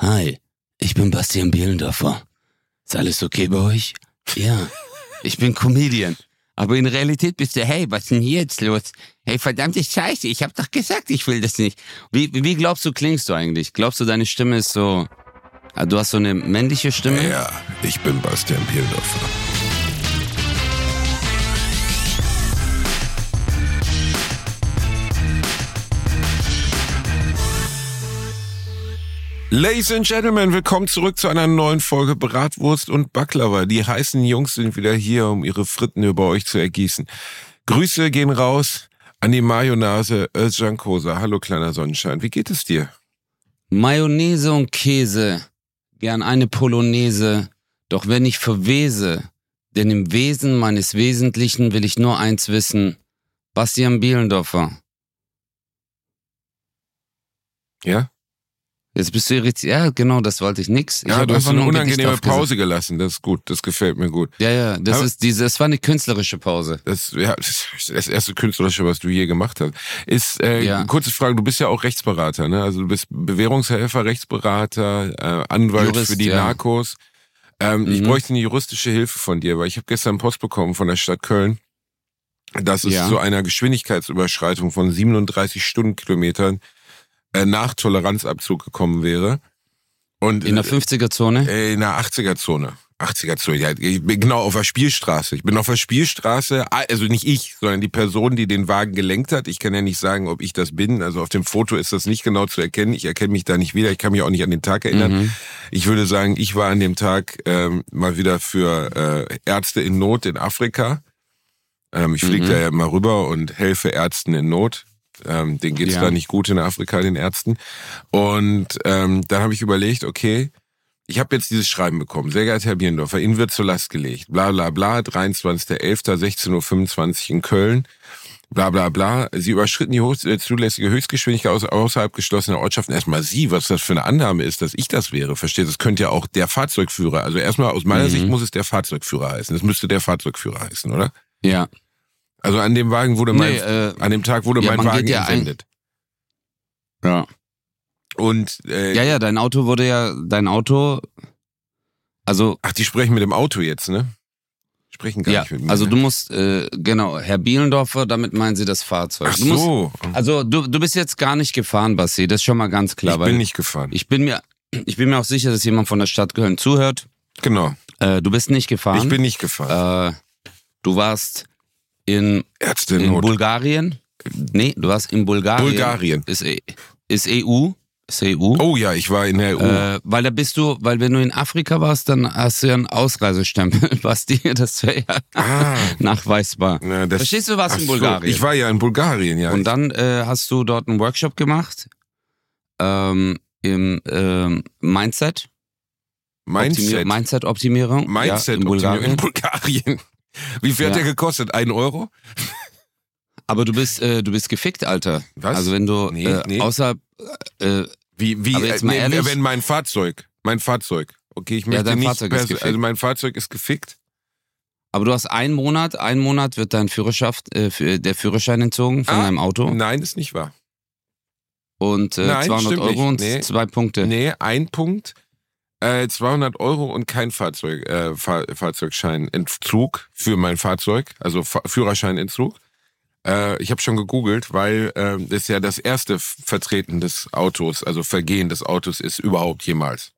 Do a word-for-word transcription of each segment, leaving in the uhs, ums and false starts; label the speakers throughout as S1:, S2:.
S1: Hi, ich bin Bastian Bielendorfer. Ist alles okay bei euch? Ja, ich bin Comedian. Aber in Realität bist du, hey, was ist denn hier jetzt los? Hey, verdammte Scheiße, ich hab doch gesagt, ich will das nicht. Wie, wie glaubst du, klingst du eigentlich? Glaubst du, deine Stimme ist so... Du hast so eine männliche Stimme?
S2: Ja, ich bin Bastian Bielendorfer. Ladies and Gentlemen, willkommen zurück zu einer neuen Folge Bratwurst und Baklava. Die heißen Jungs sind wieder hier, um ihre Fritten über euch zu ergießen. Grüße gehen raus an die Mayonnaise Özcan Kosa. Hallo kleiner Sonnenschein, wie geht es dir?
S1: Mayonnaise und Käse, gern eine Polonaise, doch wenn ich verwese, denn im Wesen meines Wesentlichen will ich nur eins wissen, Bastian Bielendorfer.
S2: Ja?
S1: Jetzt bist du irritiert. Ja, genau, das wollte ich nix. Ich
S2: ja, du hast eine unangenehme Pause
S1: gesagt.
S2: gelassen. Das ist gut, das gefällt mir gut.
S1: Ja, ja, das
S2: Aber
S1: ist diese, es war eine künstlerische Pause.
S2: Das, ja, das ist das erste Künstlerische, was du je gemacht hast. Ist, äh,
S1: Ja.
S2: kurze Frage, du bist ja auch Rechtsberater, ne? Also du bist Bewährungshelfer, Rechtsberater, äh, Anwalt
S1: Jurist,
S2: für die
S1: ja.
S2: Narcos. Ähm,
S1: Mhm.
S2: Ich bräuchte eine juristische Hilfe von dir, weil ich habe gestern Post bekommen von der Stadt Köln, dass es
S1: Ja.
S2: zu einer Geschwindigkeitsüberschreitung von siebenunddreißig Stundenkilometern äh, nach Toleranzabzug gekommen wäre. Und
S1: In der fünfziger-Zone?
S2: Äh, in der achtziger-Zone. achtziger-Zone, ja, ich bin genau auf der Spielstraße. Ich bin auf der Spielstraße, also nicht ich, sondern die Person, die den Wagen gelenkt hat. Ich kann ja nicht sagen, ob ich das bin. Also auf dem Foto ist das nicht genau zu erkennen. Ich erkenne mich da nicht wieder. Ich kann mich auch nicht an den Tag erinnern.
S1: Mhm.
S2: Ich würde sagen, ich war an dem Tag ähm, mal wieder für äh, Ärzte in Not in Afrika. Ähm, ich fliege
S1: Mhm.
S2: da ja immer rüber und helfe Ärzten in Not. Ähm, denen geht's
S1: Ja.
S2: da nicht gut in Afrika, den Ärzten. Und ähm, dann habe ich überlegt, okay, ich habe jetzt dieses Schreiben bekommen. Sehr geehrter Herr Bielendorfer, Ihnen wird zur Last gelegt. Bla bla bla, dreiundzwanzigster elfter sechzehn Uhr fünfundzwanzig in Köln. Bla bla bla. Sie überschritten die hoch, äh, zulässige Höchstgeschwindigkeit aus, außerhalb geschlossener Ortschaften. Erstmal Sie, was das für eine Annahme ist, dass ich das wäre. Versteht? Das könnte ja auch der Fahrzeugführer. Also erstmal aus meiner
S1: Mhm.
S2: Sicht muss es der Fahrzeugführer heißen. Das müsste der Fahrzeugführer heißen, oder?
S1: Ja.
S2: Also an dem Wagen wurde mein,
S1: Nee, äh,
S2: an dem Tag wurde
S1: ja,
S2: mein
S1: man
S2: Wagen
S1: geht ja ein-
S2: entsendet.
S1: Ja.
S2: Und äh,
S1: Ja, ja, dein Auto wurde ja, dein Auto, also,
S2: ach, die sprechen mit dem Auto jetzt, ne? Sprechen gar
S1: ja,
S2: nicht mit mir.
S1: also
S2: ne?
S1: du musst, äh, genau, Herr Bielendorfer, damit meinen sie das Fahrzeug.
S2: Ach
S1: Du musst,
S2: so,
S1: also du, du bist jetzt gar nicht gefahren, Basti, das ist schon mal ganz klar.
S2: ich
S1: weil
S2: bin nicht gefahren.
S1: Ich bin mir, ich bin mir auch sicher, dass jemand von der Stadt Köln zuhört.
S2: Genau,
S1: Äh, du bist nicht gefahren.
S2: ich bin nicht gefahren.
S1: Äh, du warst in,
S2: Ärzte in
S1: in
S2: Not.
S1: Bulgarien. Nee, du warst in Bulgarien.
S2: Bulgarien.
S1: Ist, E- ist E U. Ist E U.
S2: Oh ja, ich war in der E U.
S1: Äh, weil da bist du, weil wenn du in Afrika warst, dann hast du ja einen Ausreisestempel, Basti, das wäre ja
S2: ah,
S1: nachweisbar.
S2: na, das,
S1: Verstehst du, was
S2: ach
S1: in
S2: so,
S1: Bulgarien?
S2: Ich war ja in Bulgarien, ja.
S1: Und dann äh, hast du dort einen Workshop gemacht ähm, im ähm, Mindset.
S2: Mindset.
S1: Optimier- Mindset-Optimierung.
S2: Mindset
S1: ja, in Bulgarien.
S2: in Bulgarien. Wie viel hat
S1: Ja.
S2: der gekostet? Ein Euro?
S1: Aber du bist, äh, du bist gefickt, Alter.
S2: Was?
S1: Also wenn du
S2: Nee,
S1: äh,
S2: nee.
S1: außerhalb, äh,
S2: Wie, wie,
S1: Aber jetzt
S2: äh,
S1: mal
S2: nee,
S1: ehrlich.
S2: wenn mein Fahrzeug, mein Fahrzeug, okay, ich
S1: Ja,
S2: möchte
S1: dein
S2: nicht,
S1: Fahrzeug ist
S2: pers-
S1: gefickt.
S2: also mein Fahrzeug ist gefickt.
S1: aber du hast einen Monat, einen Monat wird dein Führerschaft, äh, für, der Führerschein entzogen von
S2: Ah,
S1: deinem Auto
S2: Nein, ist nicht wahr.
S1: und äh,
S2: Nein,
S1: zweihundert
S2: stimmt
S1: Euro
S2: nicht.
S1: und
S2: Nee.
S1: zwei Punkte.
S2: Nee, ein Punkt, äh, zweihundert Euro und kein Fahrzeug, äh, Fahr Fahrzeugscheinentzug für mein Fahrzeug, also Fa Führerscheinentzug. Äh, ich habe schon gegoogelt, weil äh, das ja das erste Vertreten des Autos, also Vergehen des Autos ist überhaupt jemals.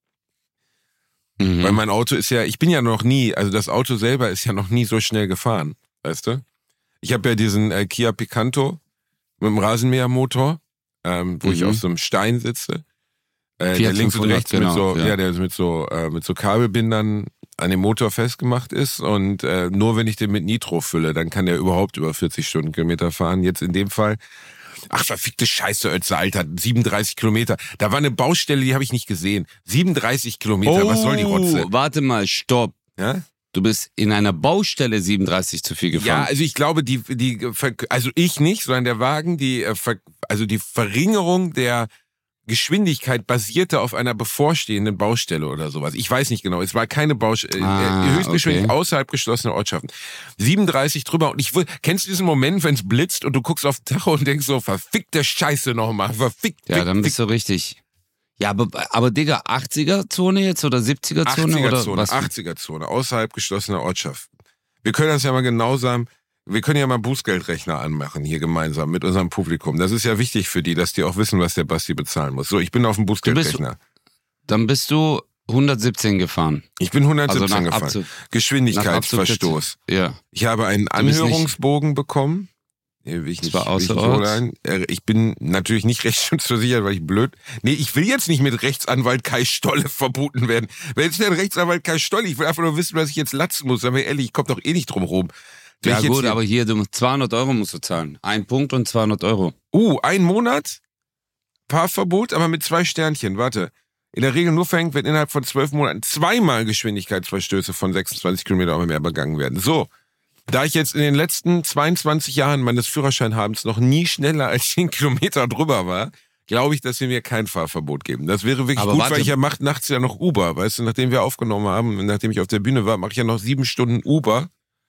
S1: Mhm.
S2: Weil mein Auto ist ja, ich bin ja noch nie, also das Auto selber ist ja noch nie so schnell gefahren, weißt du? Ich habe ja diesen äh, Kia Picanto mit dem Rasenmähermotor, ähm, wo
S1: Mhm.
S2: ich auf so einem Stein sitze. Äh,
S1: Fiat
S2: der links und
S1: fünfhundert,
S2: rechts
S1: genau,
S2: mit so,
S1: ja.
S2: ja, der mit so äh, mit so Kabelbindern an dem Motor festgemacht ist und äh, nur wenn ich den mit Nitro fülle, dann kann der überhaupt über vierzig Stundenkilometer fahren. Jetzt in dem Fall, ach verfickte Scheiße, Ötze, Alter, siebenunddreißig Kilometer. Da war eine Baustelle, die habe ich nicht gesehen. siebenunddreißig Kilometer, was soll die Rotze?
S1: Oh, warte mal, stopp.
S2: Ja?
S1: Du bist in einer Baustelle siebenunddreißig zu viel
S2: Ja,
S1: gefahren.
S2: also ich glaube, die, die, also ich nicht, sondern der Wagen, die, also die Verringerung der Geschwindigkeit basierte auf einer bevorstehenden Baustelle oder sowas. Ich weiß nicht genau. Es war keine Baustelle.
S1: Ah,
S2: äh, Höchstgeschwindigkeit
S1: okay.
S2: außerhalb geschlossener Ortschaften. siebenunddreißig drüber. Und ich will, kennst du diesen Moment, wenn es blitzt und du guckst auf den Tacho und denkst so, verfickte Scheiße nochmal. Verfickt.
S1: Ja,
S2: fick,
S1: dann
S2: fick.
S1: bist du richtig. Ja, aber, aber Digga, achtziger-Zone jetzt oder siebziger-Zone?
S2: achtziger-Zone,
S1: oder was?
S2: achtziger-Zone, außerhalb geschlossener Ortschaften. Wir können das ja mal genau sagen, wir können ja mal Bußgeldrechner anmachen hier gemeinsam mit unserem Publikum. Das ist ja wichtig für die, dass die auch wissen, was der Basti bezahlen muss. So, ich bin auf dem Bußgeldrechner.
S1: Dann bist du hundertsiebzehn gefahren.
S2: Ich bin hundertsiebzehn
S1: Also nach
S2: gefahren.
S1: Abzug-
S2: Geschwindigkeitsverstoß.
S1: Ja.
S2: Ich habe einen
S1: Du bist
S2: Anhörungsbogen bekommen. Nee, will ich nicht,
S1: Das war
S2: will ich nicht
S1: außerorts.
S2: holen. Äh, Ich bin natürlich nicht rechtsschutzversichert, weil ich blöd. Nee, ich will jetzt nicht mit Rechtsanwalt Kai Stolle verboten werden. Wer ist denn Rechtsanwalt Kai Stolle? Ich will einfach nur wissen, was ich jetzt latzen muss. Aber ehrlich, ich komme doch eh nicht drum rum. Will
S1: Ja
S2: ich jetzt
S1: gut,
S2: hier-
S1: aber hier, du, zweihundert Euro musst du zahlen. Ein Punkt und zweihundert Euro.
S2: Uh, ein Monat? Fahrverbot, aber mit zwei Sternchen. Warte. In der Regel nur verhängt, wenn innerhalb von zwölf Monaten zweimal Geschwindigkeitsverstöße von sechsundzwanzig Kilometer oder mehr begangen werden. So. Da ich jetzt in den letzten zweiundzwanzig Jahren meines Führerscheinhabens noch nie schneller als zehn Kilometer drüber war, glaube ich, dass sie mir kein Fahrverbot geben. Das wäre wirklich
S1: Aber
S2: gut,
S1: warte.
S2: weil ich ja mache nachts ja noch Uber. Weißt du, nachdem wir aufgenommen haben und nachdem ich auf der Bühne war, mache ich ja noch sieben Stunden Uber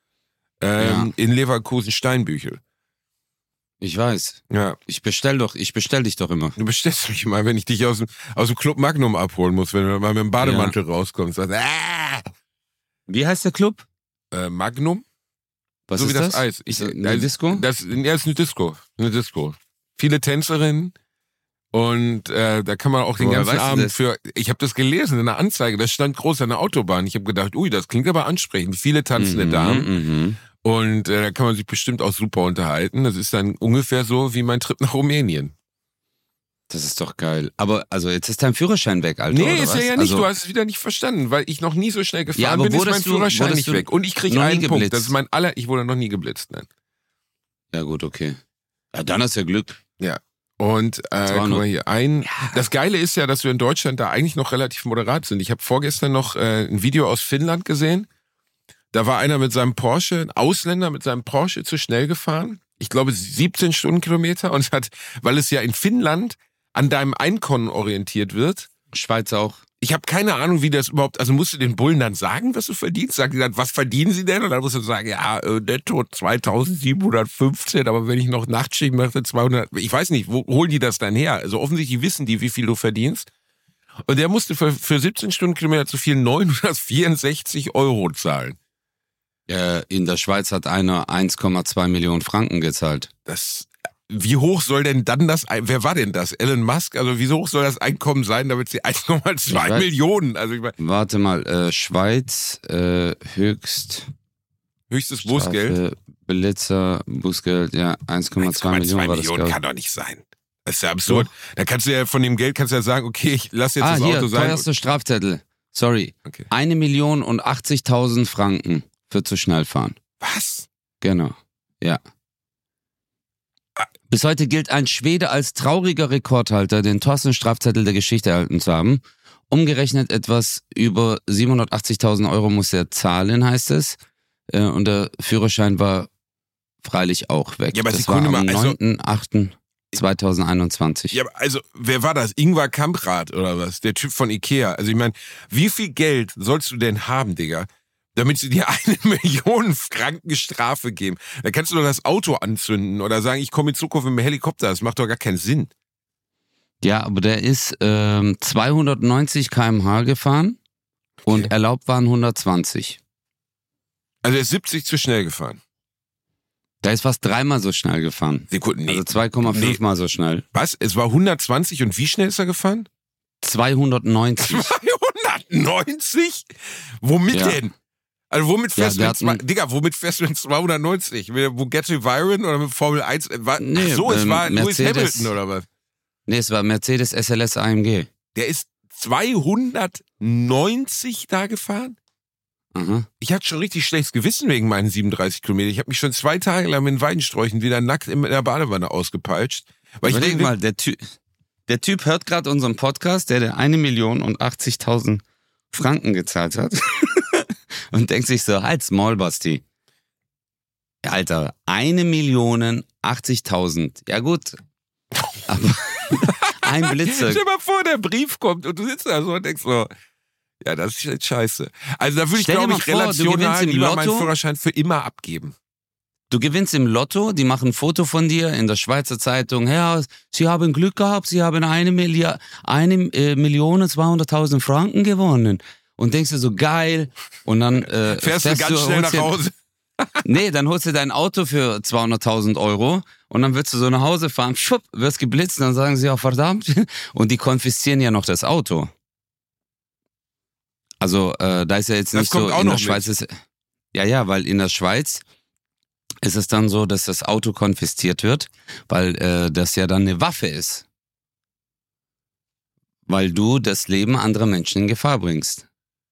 S2: ähm, in Leverkusen-Steinbüchel.
S1: Ich weiß.
S2: Ja,
S1: Ich bestell doch, ich bestell dich doch immer.
S2: du bestellst mich mal, wenn ich dich aus dem, aus dem Club Magnum abholen muss, wenn du mal mit dem Bademantel rauskommst. Sagst, ah!
S1: Wie heißt der Club?
S2: äh, Magnum?
S1: Was
S2: so
S1: ist
S2: wie das,
S1: das?
S2: Eis. Ich,
S1: Ist das eine
S2: also,
S1: Disco?
S2: Das, ja, ist eine Disco. Eine Disco. Viele Tänzerinnen und äh, da kann man auch den
S1: Woher
S2: ganzen
S1: weißt du
S2: Abend
S1: das?
S2: für. Ich habe das gelesen in einer Anzeige. Das stand groß an der Autobahn. Ich habe gedacht, ui, das klingt aber ansprechend. Viele tanzende
S1: Mhm,
S2: Damen
S1: mhm.
S2: und äh, da kann man sich bestimmt auch super unterhalten. Das ist dann ungefähr so wie mein Trip nach Rumänien.
S1: Das ist doch geil. Aber also jetzt ist dein Führerschein weg, Alter.
S2: Nee,
S1: oder
S2: ist
S1: was?
S2: ja ja nicht.
S1: Also,
S2: Du hast es wieder nicht verstanden, weil ich noch nie so schnell gefahren
S1: Ja, aber
S2: bin, ist mein
S1: wurdest du-
S2: Führerschein
S1: wurdest
S2: nicht
S1: du
S2: weg. Und ich kriege
S1: noch nie
S2: einen Punkt.
S1: geblitzt?
S2: Das ist mein aller. Ich wurde noch nie geblitzt, nein.
S1: Ja gut, okay. Ja, dann hast du ja Glück.
S2: Und äh, guck
S1: noch-
S2: mal hier, ein.
S1: Ja.
S2: Das Geile ist ja, dass wir in Deutschland da eigentlich noch relativ moderat sind. Ich habe vorgestern noch äh, ein Video aus Finnland gesehen. Da war einer mit seinem Porsche, ein Ausländer mit seinem Porsche zu schnell gefahren. Ich glaube siebzehn Stundenkilometer und hat, weil es ja in Finnland an deinem Einkommen orientiert wird.
S1: Schweiz auch.
S2: Ich habe keine Ahnung, wie das überhaupt, also musst du den Bullen dann sagen, was du verdienst? Sagen die dann, was verdienen sie denn? Und dann musst du sagen, ja, äh, netto zweitausendsiebenhundertfünfzehn, aber wenn ich noch Nachtschicht mache, zweihundert, ich weiß nicht, wo holen die das dann her? Also offensichtlich wissen die, wie viel du verdienst. Und der musste für, für siebzehn Stundenkilometer zu viel neunhundertvierundsechzig Euro zahlen.
S1: Äh, in der Schweiz hat einer eins Komma zwei Millionen Franken gezahlt.
S2: Das, wie hoch soll denn dann das, Ein- wer war denn das? Elon Musk? Also wie hoch soll das Einkommen sein, damit sie eins Komma
S1: Ich
S2: zwei
S1: weiß-
S2: Millionen, also ich meine,
S1: Warte mal, äh, Schweiz, äh, höchst
S2: höchstes Bußgeld.
S1: Strafe, Blitzer, Bußgeld, ja, eins Komma zwei Millionen war das,
S2: Millionen
S1: glaube ich.
S2: kann doch nicht sein. Das ist ja absurd. Da kannst du ja von dem Geld kannst du ja sagen, okay, ich lass jetzt
S1: Ah,
S2: das
S1: hier,
S2: Auto sein.
S1: teuerste Strafzettel. Sorry.
S2: Okay.
S1: Eine Million und achtzigtausend Franken für zu schnell fahren.
S2: Was?
S1: Genau. Ja. Bis heute gilt ein Schwede als trauriger Rekordhalter, den teuersten Strafzettel der Geschichte erhalten zu haben. Umgerechnet etwas über siebenhundertachtzigtausend Euro muss er zahlen, heißt es. Äh, Und der Führerschein war freilich auch weg.
S2: Ja, aber
S1: das
S2: Sekunde
S1: war am
S2: mal, also-
S1: neunten achten zweitausendeinundzwanzig.
S2: Ja, aber also, wer war das? Ingvar Kamprad oder was? Der Typ von Ikea. Also ich meine, wie viel Geld sollst du denn haben, Digga, damit sie dir eine Million Franken Strafe geben? Da kannst du doch das Auto anzünden oder sagen, ich komme in Zukunft mit dem Helikopter. Das macht doch gar keinen Sinn.
S1: Ja, aber der ist ähm, zweihundertneunzig Kilometer pro Stunde gefahren und
S2: Okay.
S1: erlaubt waren hundertzwanzig.
S2: Also er ist siebzig zu schnell gefahren.
S1: Der ist fast dreimal so schnell gefahren.
S2: Sekunden, nee.
S1: Also zwei Komma fünf
S2: Nee.
S1: Mal so schnell.
S2: Was? Es war hundertzwanzig und wie schnell ist er gefahren?
S1: zweihundertneunzig.
S2: zweihundertneunzig? Womit
S1: Ja.
S2: denn? Also womit
S1: Ja,
S2: fährst
S1: der
S2: du
S1: hat
S2: in zwei,
S1: einen-
S2: Digga, womit fährst du in zweihundertneunzig? Mit der Bugatti Veyron oder mit Formel eins? War,
S1: Nee,
S2: ach so, es
S1: ähm,
S2: war Lewis
S1: Mercedes.
S2: Hamilton oder was?
S1: Nee, es war Mercedes S L S A M G.
S2: Der ist zweihundertneunzig da gefahren?
S1: Aha.
S2: Ich hatte schon richtig schlechtes Gewissen wegen meinen siebenunddreißig Kilometer. Ich habe mich schon zwei Tage lang mit den Weidensträuchen wieder nackt in der Badewanne ausgepeitscht. Weil ich
S1: Überleg
S2: denke,
S1: mal, der Typ, der Typ hört gerade unseren Podcast, der der eine Million und achtzigtausend Franken gezahlt hat und denkt sich so, halt Small Basti. Ja, Alter, eine Million achtzigtausend. Ja gut, aber ein Blitzer.
S2: stell dir mal vor, der Brief kommt und du sitzt da so und denkst so, ja, das ist jetzt scheiße. Also da würde ich,
S1: Stell dir
S2: glaube
S1: mal
S2: ich,
S1: vor, du
S2: relational
S1: gewinnst im
S2: lieber meinen
S1: Lotto.
S2: Führerschein für immer abgeben.
S1: Du gewinnst im Lotto, die machen ein Foto von dir in der Schweizer Zeitung. Ja, Sie haben Glück gehabt, Sie haben eine, Milliard, eine äh, Million zweihunderttausend Franken gewonnen. Und denkst du so, geil. Und dann äh,
S2: fährst, fährst du ganz du, schnell nach Hause.
S1: Nee, dann holst du dein Auto für zweihunderttausend Euro und dann willst du so nach Hause fahren, schupp, wirst geblitzt, dann sagen sie, ja verdammt. Und die konfiszieren ja noch das Auto. Also äh, da ist ja jetzt
S2: das
S1: nicht
S2: kommt
S1: so,
S2: auch
S1: in
S2: noch
S1: der Schweiz
S2: mit.
S1: ist, ja, ja, weil in der Schweiz ist es dann so, dass das Auto konfisziert wird, weil äh, das ja dann eine Waffe ist. Weil du das Leben anderer Menschen in Gefahr bringst.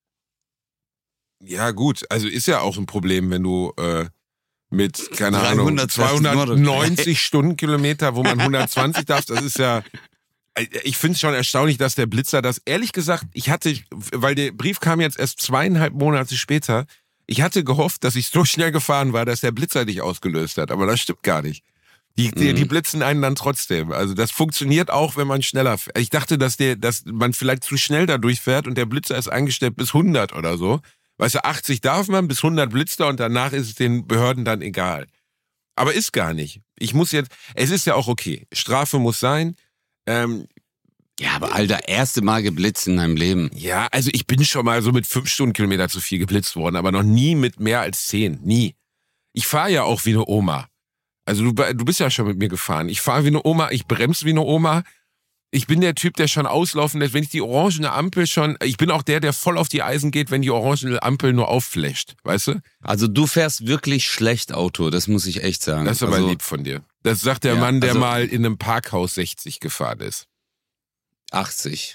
S2: Ja gut, also ist ja auch ein Problem, wenn du äh, mit, keine Ahnung,
S1: dreihundertsechzig
S2: zweihundertneunzig Stundenkilometer, wo man hundertzwanzig darf, das ist ja, ich finde es schon erstaunlich, dass der Blitzer das, ehrlich gesagt, ich hatte, weil der Brief kam jetzt erst zweieinhalb Monate später, ich hatte gehofft, dass ich so schnell gefahren war, dass der Blitzer dich ausgelöst hat, aber das stimmt gar nicht. Die, die, die blitzen einen dann trotzdem. Also das funktioniert auch, wenn man schneller fährt. Ich dachte, dass, der, dass man vielleicht zu schnell da durchfährt und der Blitzer ist eingestellt bis hundert oder so. Weißt du, achtzig darf man, bis hundert blitzt er und danach ist es den Behörden dann egal. Aber ist gar nicht. Ich muss jetzt, es ist ja auch okay. Strafe muss sein. Ähm,
S1: ja, aber Alter, erste Mal geblitzt in deinem Leben.
S2: Ja, also ich bin schon mal so mit fünf Stundenkilometer zu viel geblitzt worden, aber noch nie mit mehr als zehn. Nie. Ich fahre ja auch wie eine Oma. Also du, du bist ja schon mit mir gefahren. Ich fahre wie eine Oma, ich bremse wie eine Oma. Ich bin der Typ, der schon auslaufen lässt, wenn ich die orangene Ampel schon, ich bin auch der, der voll auf die Eisen geht, wenn die orangene Ampel nur aufflasht, weißt du?
S1: Also du fährst wirklich schlecht Auto, das muss ich echt sagen.
S2: Das ist aber
S1: also,
S2: lieb von dir. Das sagt der
S1: ja,
S2: Mann, der
S1: also,
S2: mal in einem Parkhaus sechzig gefahren ist.
S1: achtzig.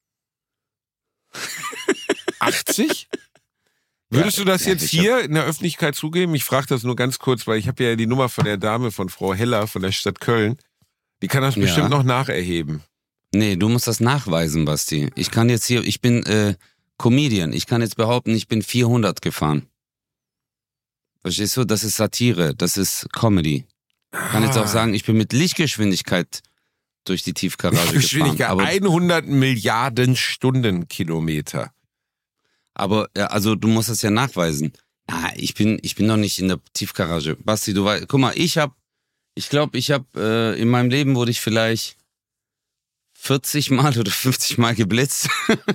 S2: achtzig? Würdest du das
S1: ja,
S2: jetzt hier in der Öffentlichkeit zugeben? Ich frage das nur ganz kurz, weil ich habe ja die Nummer von der Dame, von Frau Heller von der Stadt Köln. Die kann das bestimmt
S1: ja.
S2: noch nacherheben.
S1: Nee, du musst das nachweisen, Basti. Ich kann jetzt hier, ich bin äh, Comedian. Ich kann jetzt behaupten, ich bin vierhundert gefahren. Verstehst du? Das ist Satire, das ist Comedy. Ich kann jetzt auch sagen, ich bin mit Lichtgeschwindigkeit durch die Tiefgarage
S2: Geschwindigkeit,
S1: gefahren. Aber,
S2: hundert Milliarden Stundenkilometer.
S1: aber ja, also du musst das ja nachweisen. Ja, ich bin, ich bin noch nicht in der Tiefgarage. Basti, du weißt, guck mal, ich hab, ich glaube, ich habe äh, in meinem Leben wurde ich vielleicht vierzig Mal oder fünfzig Mal geblitzt.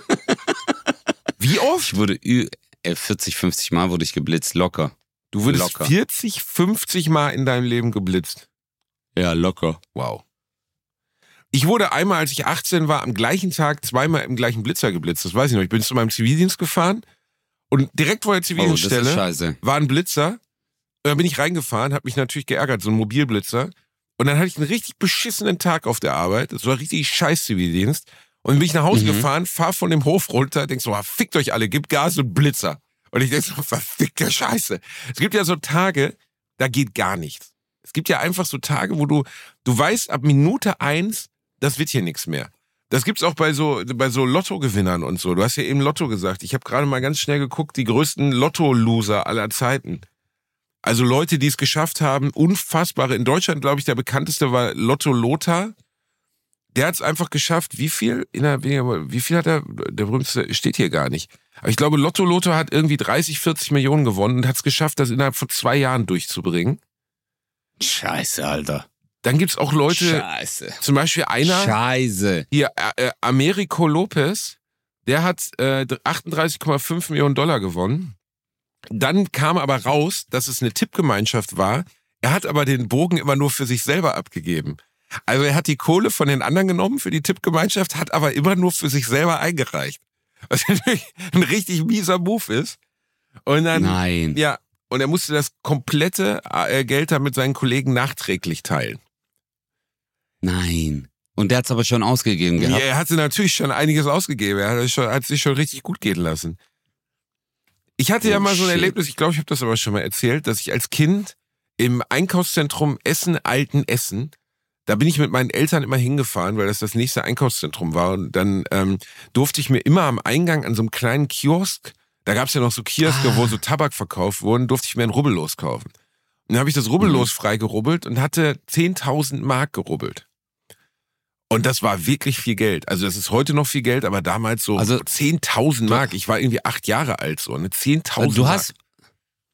S2: Wie oft?
S1: Ich wurde ü- äh, vierzig, fünfzig Mal wurde ich geblitzt, locker.
S2: Du wurdest
S1: locker.
S2: vierzig, fünfzig Mal in deinem Leben geblitzt.
S1: Ja, locker.
S2: Wow. Ich wurde einmal, als ich achtzehn war, am gleichen Tag zweimal im gleichen Blitzer geblitzt. Das weiß ich noch. Ich bin zu meinem Zivildienst gefahren und direkt vor der Zivildienststelle
S1: oh, das ist scheiße.
S2: war ein Blitzer. Da bin ich reingefahren, hat mich natürlich geärgert, so ein Mobilblitzer. Und dann hatte ich einen richtig beschissenen Tag auf der Arbeit. Das war richtig scheiß Zivildienst. Und dann bin ich nach Hause mhm. gefahren, fahr von dem Hof runter, denk so, ah, fickt euch alle, gib Gas und Blitzer. Und ich denk so, verfickte Scheiße. Es gibt ja so Tage, da geht gar nichts. Es gibt ja einfach so Tage, wo du, du weißt, ab Minute eins, das wird hier nichts mehr. Das gibt's auch bei so, bei so Lottogewinnern und so. Du hast ja eben Lotto gesagt. Ich habe gerade mal ganz schnell geguckt, die größten Lotto-Loser aller Zeiten. Also Leute, die es geschafft haben, unfassbare. In Deutschland, glaube ich, der bekannteste war Lotto Lothar. Der hat es einfach geschafft. Wie viel? Innerhalb weniger, wie viel hat er? Der berühmteste steht hier gar nicht. Aber ich glaube, Lotto Lothar hat irgendwie dreißig, vierzig Millionen gewonnen und hat es geschafft, das innerhalb von zwei Jahren durchzubringen.
S1: Scheiße, Alter.
S2: Dann gibt's auch Leute,
S1: Scheiße.
S2: zum Beispiel einer,
S1: Scheiße.
S2: hier, äh, Americo Lopez, der hat äh, achtunddreißig Komma fünf Millionen Dollar gewonnen. Dann kam aber raus, dass es eine Tippgemeinschaft war. Er hat aber den Bogen immer nur für sich selber abgegeben. Also er hat die Kohle von den anderen genommen für die Tippgemeinschaft, hat aber immer nur für sich selber eingereicht. Was natürlich ein richtig mieser Move ist. Und dann,
S1: Nein.
S2: Ja, und er musste das komplette äh, Geld dann mit seinen Kollegen nachträglich teilen.
S1: Nein. Und der hat's aber schon ausgegeben gehabt.
S2: Ja, er hatte natürlich schon einiges ausgegeben. Er hat, schon, hat sich schon richtig gut gehen lassen. Ich hatte oh, ja mal so ein
S1: shit.
S2: Erlebnis, ich glaube, ich habe das aber schon mal erzählt, dass ich als Kind im Einkaufszentrum Essen, Alten Essen, da bin ich mit meinen Eltern immer hingefahren, weil das das nächste Einkaufszentrum war. Und dann ähm, durfte ich mir immer am Eingang an so einem kleinen Kiosk, da gab es ja noch so Kioske, ah. wo so Tabak verkauft wurden, durfte ich mir ein Rubbellos kaufen. Und dann habe ich das Rubbellos mhm. freigerubbelt und hatte zehntausend Mark gerubbelt. Und das war wirklich viel Geld. Also das ist heute noch viel Geld, aber damals so
S1: also,
S2: zehntausend Mark. Ich war irgendwie acht Jahre alt, so, ne? zehntausend
S1: du
S2: Mark.
S1: Hast,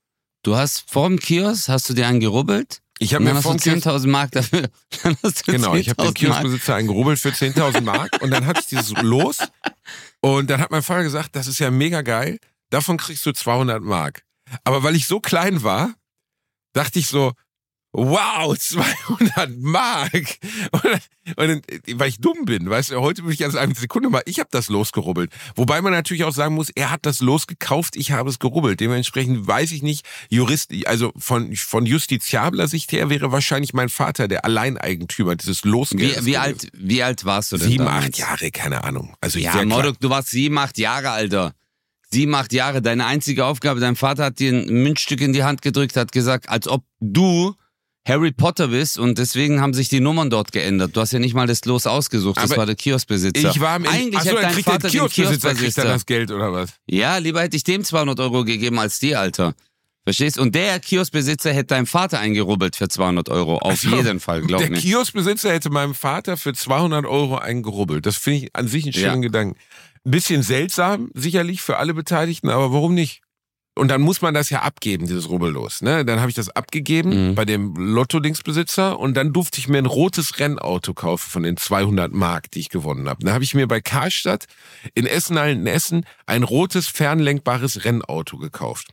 S1: Du hast vorm Kiosk, hast du dir einen gerubbelt?
S2: Ich habe
S1: mir
S2: mir
S1: vorm
S2: vorm Kiosk...
S1: zehntausend Mark dafür. Dann hast du
S2: Genau, ich habe dem
S1: zehntausend Mark.
S2: Kioskbesitzer einen gerubbelt für zehntausend Mark und dann hatte ich dieses Los und dann hat mein Vater gesagt, das ist ja mega geil, davon kriegst du zweihundert Mark. Aber weil ich so klein war, dachte ich so, wow, zweihundert Mark. Und, und dann, weil ich dumm bin, weißt du, heute würde ich also eine Sekunde mal, ich habe das Los gerubbelt. Wobei man natürlich auch sagen muss, er hat das Los gekauft, ich habe es gerubbelt. Dementsprechend weiß ich nicht, Jurist, also von, von justiziabler Sicht her wäre wahrscheinlich mein Vater der Alleineigentümer dieses Losgeldes.
S1: Wie, wie, alt, wie alt warst du denn
S2: Sieben,
S1: damals?
S2: acht Jahre, keine Ahnung. Also ich
S1: Ja, Mordok, du warst sieben, acht Jahre, Alter. Sieben, acht Jahre, deine einzige Aufgabe, dein Vater hat dir ein Münzstück in die Hand gedrückt, hat gesagt, als ob du Harry Potter bist und deswegen haben sich die Nummern dort geändert. Du hast ja nicht mal das Los ausgesucht, das
S2: Aber
S1: war der Kioskbesitzer.
S2: Ich war im
S1: Eigentlich
S2: Achso,
S1: hätte
S2: dann
S1: dein
S2: kriegt der
S1: Vater den
S2: Kioskbesitzer kriegt
S1: Kioskbesitzer.
S2: dann das Geld oder was?
S1: Ja, lieber hätte ich dem zweihundert Euro gegeben als dir, Alter. Verstehst? Und der Kioskbesitzer hätte deinem Vater eingerubbelt für zweihundert Euro. Auf
S2: Also,
S1: jeden Fall, glaub
S2: Der
S1: mir.
S2: Kioskbesitzer hätte meinem Vater für zweihundert Euro eingerubbelt. Das finde ich an sich einen schönen
S1: Ja.
S2: Gedanken. Ein bisschen seltsam, sicherlich für alle Beteiligten, aber warum nicht? Und dann muss man das ja abgeben, dieses Rubbellos. Ne? Dann habe ich das abgegeben
S1: Mhm.
S2: bei dem Lotto-Dingsbesitzer und dann durfte ich mir ein rotes Rennauto kaufen von den zweihundert Mark, die ich gewonnen habe. Dann habe ich mir bei Karstadt in Essen, in Essen ein rotes, fernlenkbares Rennauto gekauft.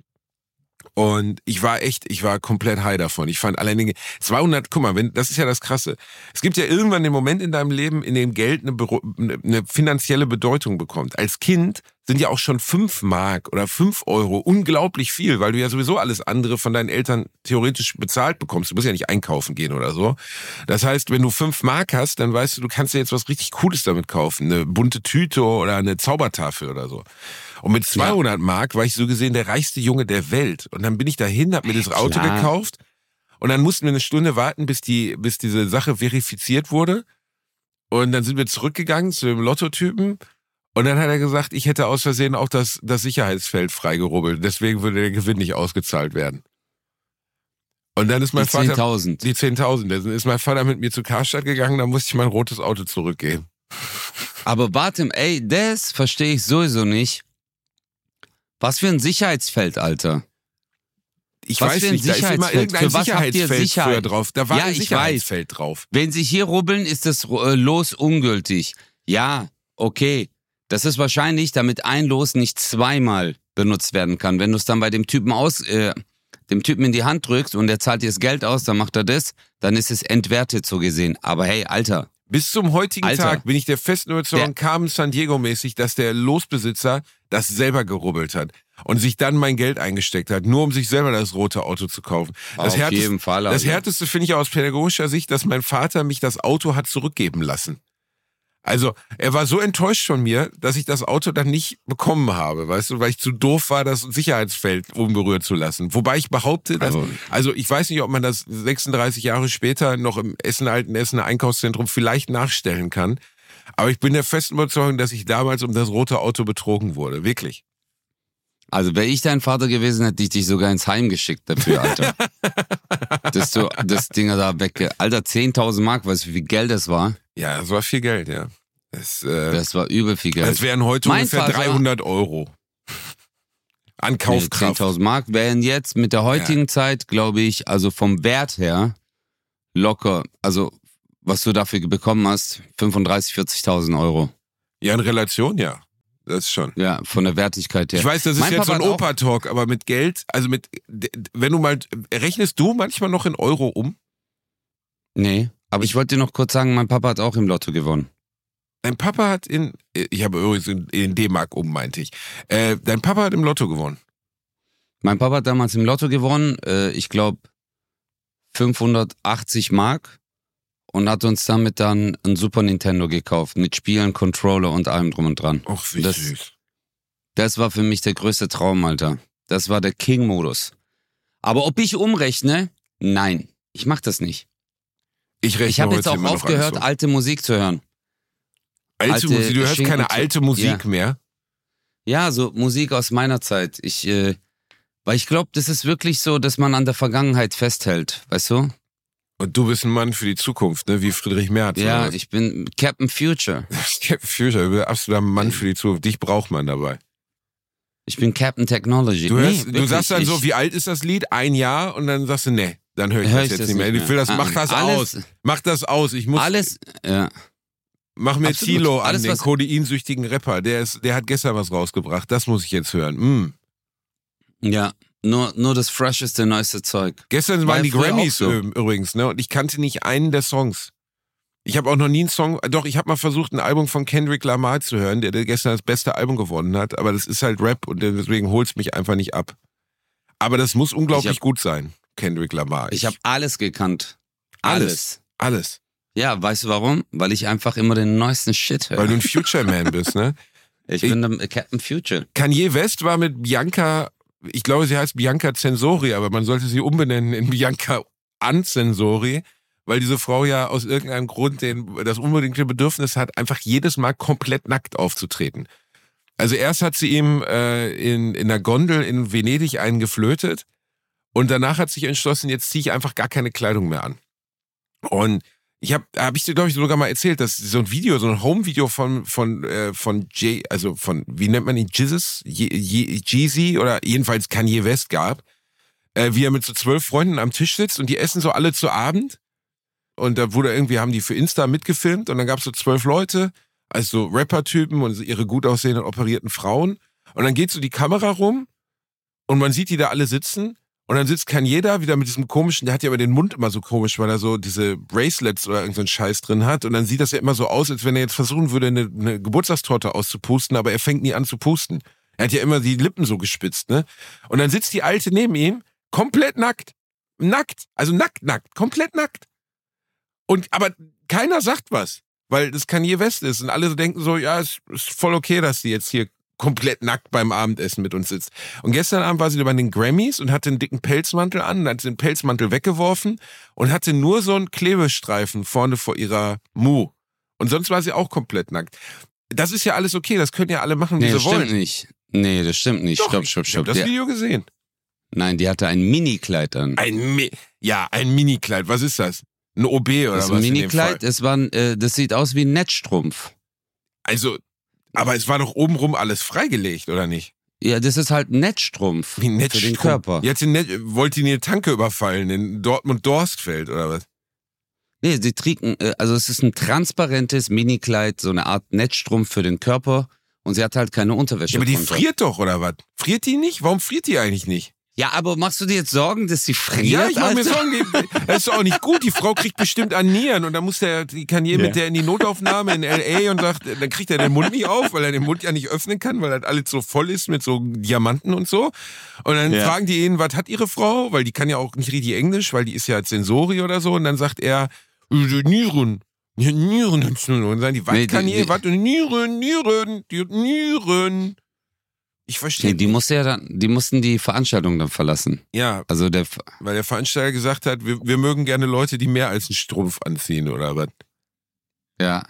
S2: Und ich war echt, ich war komplett high davon. Ich fand allein Dinge, zweihundert, guck mal, wenn, das ist ja das Krasse. Es gibt ja irgendwann den Moment in deinem Leben, in dem Geld eine, eine, eine finanzielle Bedeutung bekommt. Als Kind sind ja auch schon fünf Mark oder fünf Euro unglaublich viel, weil du ja sowieso alles andere von deinen Eltern theoretisch bezahlt bekommst. Du musst ja nicht einkaufen gehen oder so. Das heißt, wenn du fünf Mark hast, dann weißt du, du kannst dir jetzt was richtig Cooles damit kaufen. Eine bunte Tüte oder eine Zaubertafel oder so. Und mit zweihundert Mark war ich so gesehen der reichste Junge der Welt. Und dann bin ich dahin, hab mir das Auto
S1: Klar.
S2: gekauft und dann mussten wir eine Stunde warten, bis die, bis diese Sache verifiziert wurde. Und dann sind wir zurückgegangen zu dem Lottotypen und dann hat er gesagt, ich hätte aus Versehen auch das, das Sicherheitsfeld freigerubbelt. Deswegen würde der Gewinn nicht ausgezahlt werden. Und dann ist mein
S1: Die
S2: Vater...
S1: zehntausend.
S2: Die zehntausend. Dann ist mein Vater mit mir zu Karstadt gegangen, dann musste ich mein rotes Auto zurückgeben.
S1: Aber warte, ey, das verstehe ich sowieso nicht. Was für ein Sicherheitsfeld, Alter.
S2: Ich
S1: Was
S2: weiß
S1: für ein
S2: nicht, da ist immer
S1: Sicherheitsfeld?
S2: irgendein
S1: Für was habt ihr
S2: Sicherheitsfeld
S1: Sicherheit?
S2: früher drauf. Da war
S1: Ja,
S2: ein
S1: ich
S2: Sicherheitsfeld drauf.
S1: Wenn sie hier rubbeln, ist das äh, Los ungültig. Ja, okay. Das ist wahrscheinlich, damit ein Los nicht zweimal benutzt werden kann. Wenn du es dann bei dem Typen aus, äh, dem Typen in die Hand drückst und er zahlt dir das Geld aus, dann macht er das, dann ist es entwertet so gesehen. Aber hey, Alter.
S2: Bis zum heutigen
S1: Alter.
S2: Tag bin ich der festen Überzeugung,
S1: Der-
S2: Carmen San Diego mäßig, dass der Losbesitzer das selber gerubbelt hat und sich dann mein Geld eingesteckt hat, nur um sich selber das rote Auto zu kaufen. Das
S1: Auf
S2: härteste,
S1: jeden Fall.
S2: das
S1: Alter.
S2: härteste finde ich aus pädagogischer Sicht, dass mein Vater mich das Auto hat zurückgeben lassen. Also, er war so enttäuscht von mir, dass ich das Auto dann nicht bekommen habe, weißt du, weil ich zu doof war, das Sicherheitsfeld unberührt zu lassen. Wobei ich behaupte, dass,
S1: Also-
S2: also ich weiß nicht, ob man das sechsunddreißig Jahre später noch im Essen Alten Essener Einkaufszentrum vielleicht nachstellen kann. Aber ich bin der festen Überzeugung, dass ich damals um das rote Auto betrogen wurde. Wirklich.
S1: Also wäre ich dein Vater gewesen, hätte ich dich sogar ins Heim geschickt dafür, Alter. Dass du das Ding da weg... Alter, zehntausend Mark, weißt du, wie viel Geld das war?
S2: Ja, das war viel Geld, ja. Das, äh,
S1: Das war übel viel Geld.
S2: das wären heute
S1: Mein
S2: ungefähr
S1: Vater-
S2: dreihundert Euro. An
S1: Nee,
S2: Kaufkraft.
S1: zehntausend Mark wären jetzt mit der heutigen Zeit, glaube ich, also vom Wert her locker, also was du dafür bekommen hast, fünfunddreißig, vierzigtausend Euro.
S2: Ja, in Relation, ja. Das ist schon.
S1: Ja, von der Wertigkeit her.
S2: Ich weiß, das ist
S1: Mein
S2: jetzt so
S1: Papa
S2: ein
S1: hat auch-
S2: Opa-Talk, aber mit Geld, also mit, wenn du mal, rechnest du manchmal noch in Euro um?
S1: Nee, aber ich wollte dir noch kurz sagen, mein Papa hat auch im Lotto gewonnen.
S2: Dein Papa hat in, ich habe übrigens in, in D-Mark um, meinte ich. Äh, dein Papa hat im Lotto gewonnen.
S1: Mein Papa hat damals im Lotto gewonnen, äh, ich glaube fünfhundertachtzig Mark und hat uns damit dann ein Super Nintendo gekauft mit Spielen, Controller und allem drum und dran.
S2: Ach, wie
S1: Das-
S2: süß.
S1: Das war für mich der größte Traum, Alter. Das war der King-Modus. Aber ob ich umrechne? Nein, ich mach das nicht.
S2: Ich rechne
S1: Ich habe jetzt
S2: heute
S1: auch
S2: immer noch
S1: aufgehört,
S2: alles so.
S1: alte Musik zu hören.
S2: Alte,
S1: alte
S2: Musik, du hörst
S1: Schinken
S2: keine
S1: zu-
S2: alte Musik
S1: Ja.
S2: mehr.
S1: Ja, so Musik aus meiner Zeit. Ich, äh, weil ich glaube, das ist wirklich so, dass man an der Vergangenheit festhält, weißt du?
S2: Und du bist ein Mann für die Zukunft, ne? Wie Friedrich Merz.
S1: Ja,
S2: oder was?
S1: ich bin Captain Future.
S2: Captain Future, du bist absoluter Mann für die Zukunft. Dich braucht man dabei.
S1: Ich bin Captain Technology.
S2: Du, hörst,
S1: nee,
S2: du sagst dann
S1: ich,
S2: so, wie alt ist das Lied? Ein Jahr und dann sagst du, nee, dann höre ich
S1: hör
S2: das
S1: ich
S2: jetzt
S1: das
S2: nicht mehr.
S1: nicht
S2: Ich will das,
S1: mehr.
S2: mach das
S1: Alles-
S2: aus. Mach das aus. Ich muss,
S1: Alles, ja.
S2: mach mir
S1: absolut.
S2: Zilo an,
S1: Alles,
S2: den
S1: was-
S2: kodeinsüchtigen Rapper. Der, ist, der hat gestern was rausgebracht. Das muss ich jetzt hören. Mm.
S1: Ja, nur, nur das fresheste, neueste Zeug.
S2: Gestern
S1: War
S2: waren
S1: ja
S2: die
S1: früher
S2: Grammys
S1: auch so.
S2: ü- übrigens, ne? Und ich kannte nicht einen der Songs. Ich habe auch noch nie einen Song, doch, ich habe mal versucht, ein Album von Kendrick Lamar zu hören, der, der gestern das beste Album gewonnen hat, aber das ist halt Rap und deswegen holt's mich einfach nicht ab. Aber das muss unglaublich
S1: Ich hab-
S2: gut sein, Kendrick Lamar.
S1: Ich habe alles gekannt.
S2: alles, alles,
S1: Ja, weißt du warum? Weil ich einfach immer den neuesten Shit höre.
S2: weil du ein Future Man bist, ne?
S1: Ich,
S2: ich-
S1: bin der Captain Future.
S2: Kanye West war mit Bianca, ich glaube, sie heißt Bianca Censori, aber man sollte sie umbenennen in Bianca Ancensori, weil diese Frau ja aus irgendeinem Grund den, das unbedingte Bedürfnis hat, einfach jedes Mal komplett nackt aufzutreten. Also erst hat sie ihm äh, in, in der Gondel in Venedig einen geflötet und danach hat sich entschlossen, jetzt ziehe ich einfach gar keine Kleidung mehr an. Und ich habe, habe ich dir glaube ich sogar mal erzählt, dass so ein Video, so ein Home-Video von von äh, von Jay, also von wie nennt man ihn, Jesus, Je- Je- Jeezy oder jedenfalls Kanye West gab, äh, wie er mit so zwölf Freunden am Tisch sitzt und die essen so alle zu Abend und da wurde irgendwie haben die für Insta mitgefilmt und dann gab es so zwölf Leute, also so Rapper-Typen und ihre gut aussehenden operierten Frauen und dann geht so die Kamera rum und man sieht die da alle sitzen. Und dann sitzt Kanye da wieder mit diesem komischen, der hat ja immer den Mund immer so komisch, weil er so diese Bracelets oder irgendeinen so Scheiß drin hat. Und dann sieht das ja immer so aus, als wenn er jetzt versuchen würde, eine, eine Geburtstagstorte auszupusten, aber er fängt nie an zu pusten. Er hat ja immer die Lippen so gespitzt, ne? Und dann sitzt die Alte neben ihm, komplett nackt. Nackt. Also nackt, nackt. Komplett nackt. Und, aber keiner sagt was, weil das Kanye West ist. Und alle so denken so, ja, ist, ist voll okay, dass die jetzt hier komplett nackt beim Abendessen mit uns sitzt. Und gestern Abend war sie bei den Grammys und hatte einen dicken Pelzmantel an, hat den Pelzmantel weggeworfen und hatte nur so einen Klebestreifen vorne vor ihrer Mu. Und sonst war sie auch komplett nackt. Das ist ja alles okay, das können ja alle machen, wie
S1: Nee,
S2: sie
S1: das stimmt
S2: wollen.
S1: nicht. Nee, das stimmt nicht.
S2: Doch,
S1: stopp, stopp,
S2: Ich habe
S1: stopp.
S2: das
S1: Der,
S2: Video gesehen.
S1: nein, die hatte ein Mini-Kleid an.
S2: Ein Mi ja, ein Minikleid. Was ist das? Ein O B oder
S1: Das ist
S2: was?
S1: ein
S2: in dem
S1: Mini-Kleid,
S2: Fall?
S1: es war, ein, äh, das sieht aus wie ein Netzstrumpf.
S2: Also, aber es war doch obenrum alles freigelegt, oder nicht?
S1: Ja, das ist halt ein Netzstrumpf
S2: Wie ein
S1: für den
S2: Netzstrumpf.
S1: Körper.
S2: Jetzt in Net wollte die eine Tanke überfallen in Dortmund-Dorstfeld oder was?
S1: Nee, sie trinken, äh, also es ist ein transparentes Mini-Kleid, so eine Art Netzstrumpf für den Körper und sie hat halt keine Unterwäsche.
S2: Ja, aber die
S1: drunter.
S2: friert doch, oder was? Friert die nicht? Warum friert die eigentlich nicht?
S1: Ja, aber machst du dir jetzt Sorgen, dass sie friert?
S2: Ja, ich mach mir
S1: Alter?
S2: Sorgen, die- das ist doch auch nicht gut. Die Frau kriegt bestimmt an Nieren und dann muss der, die Kanye
S1: Ja.
S2: mit der in die Notaufnahme in L A und sagt, dann kriegt er den Mund nicht auf, weil er den Mund ja nicht öffnen kann, weil das alles so voll ist mit so Diamanten und so. Und dann
S1: Ja.
S2: fragen die ihn, was hat ihre Frau? Weil die kann ja auch nicht richtig Englisch, weil die ist ja Sensori oder so. Und dann sagt er, äh, Nieren. Nieren. Und dann sagen die, was
S1: Nee, die-
S2: Kanye?
S1: die-
S2: Was? Nieren, Nieren, die Nieren. Ich verstehe.
S1: Nee, die musste ja dann, die mussten die Veranstaltung dann verlassen.
S2: Ja,
S1: Also der,
S2: weil der Veranstalter gesagt hat, wir, wir mögen gerne Leute, die mehr als einen Strumpf anziehen oder was.
S1: ja.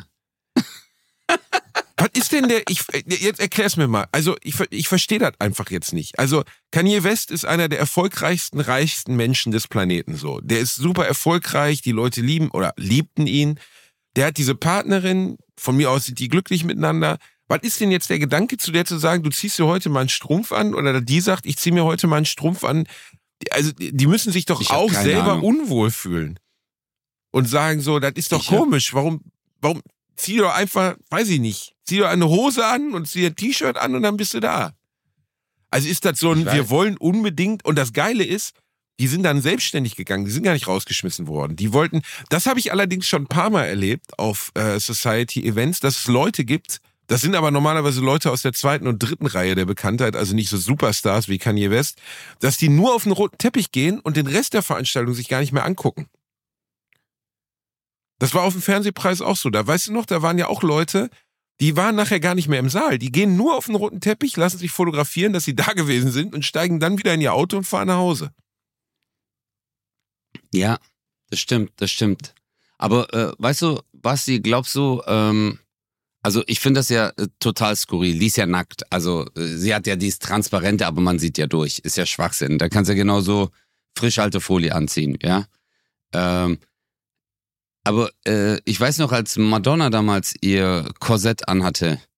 S2: Was ist denn der, ich, jetzt erklär's mir mal. Also ich, ich verstehe das einfach jetzt nicht. Also Kanye West ist einer der erfolgreichsten, reichsten Menschen des Planeten so. Der ist super erfolgreich, die Leute lieben oder liebten ihn. Der hat diese Partnerin, von mir aus sind die glücklich miteinander. Was ist denn jetzt der Gedanke zu der zu sagen, du ziehst dir heute mal einen Strumpf an oder die sagt, ich zieh mir heute mal einen Strumpf an. Also die müssen sich doch
S1: Ich hab
S2: auch
S1: keine
S2: selber
S1: Ahnung.
S2: unwohl fühlen. Und sagen so, das ist doch
S1: Ich hab-
S2: komisch. Warum, warum, zieh doch einfach, weiß ich nicht, zieh doch eine Hose an und zieh ein T-Shirt an und dann bist du da. Also ist das so ein,
S1: Ich weiß.
S2: wir wollen unbedingt, und das Geile ist, die sind dann selbstständig gegangen, die sind gar nicht rausgeschmissen worden. Die wollten, das habe ich allerdings schon ein paar Mal erlebt auf äh, Society-Events, dass es Leute gibt, das sind aber normalerweise Leute aus der zweiten und dritten Reihe der Bekanntheit, also nicht so Superstars wie Kanye West, dass die nur auf den roten Teppich gehen und den Rest der Veranstaltung sich gar nicht mehr angucken. Das war auf dem Fernsehpreis auch so. Da weißt du noch, da waren ja auch Leute, die waren nachher gar nicht mehr im Saal. Die gehen nur auf den roten Teppich, lassen sich fotografieren, dass sie da gewesen sind und steigen dann wieder in ihr Auto und fahren nach Hause.
S1: Ja, das stimmt, das stimmt. Aber äh, weißt du, Basti, glaubst du, ähm, also ich finde das ja äh, total skurril. Die ist ja nackt. Also äh, sie hat ja dieses Transparente, aber man sieht ja durch. Ist ja Schwachsinn. Da kannst du ja genauso Frischhaltefolie anziehen, ja. Ähm, aber äh, ich weiß noch, als Madonna damals ihr Korsett anhatte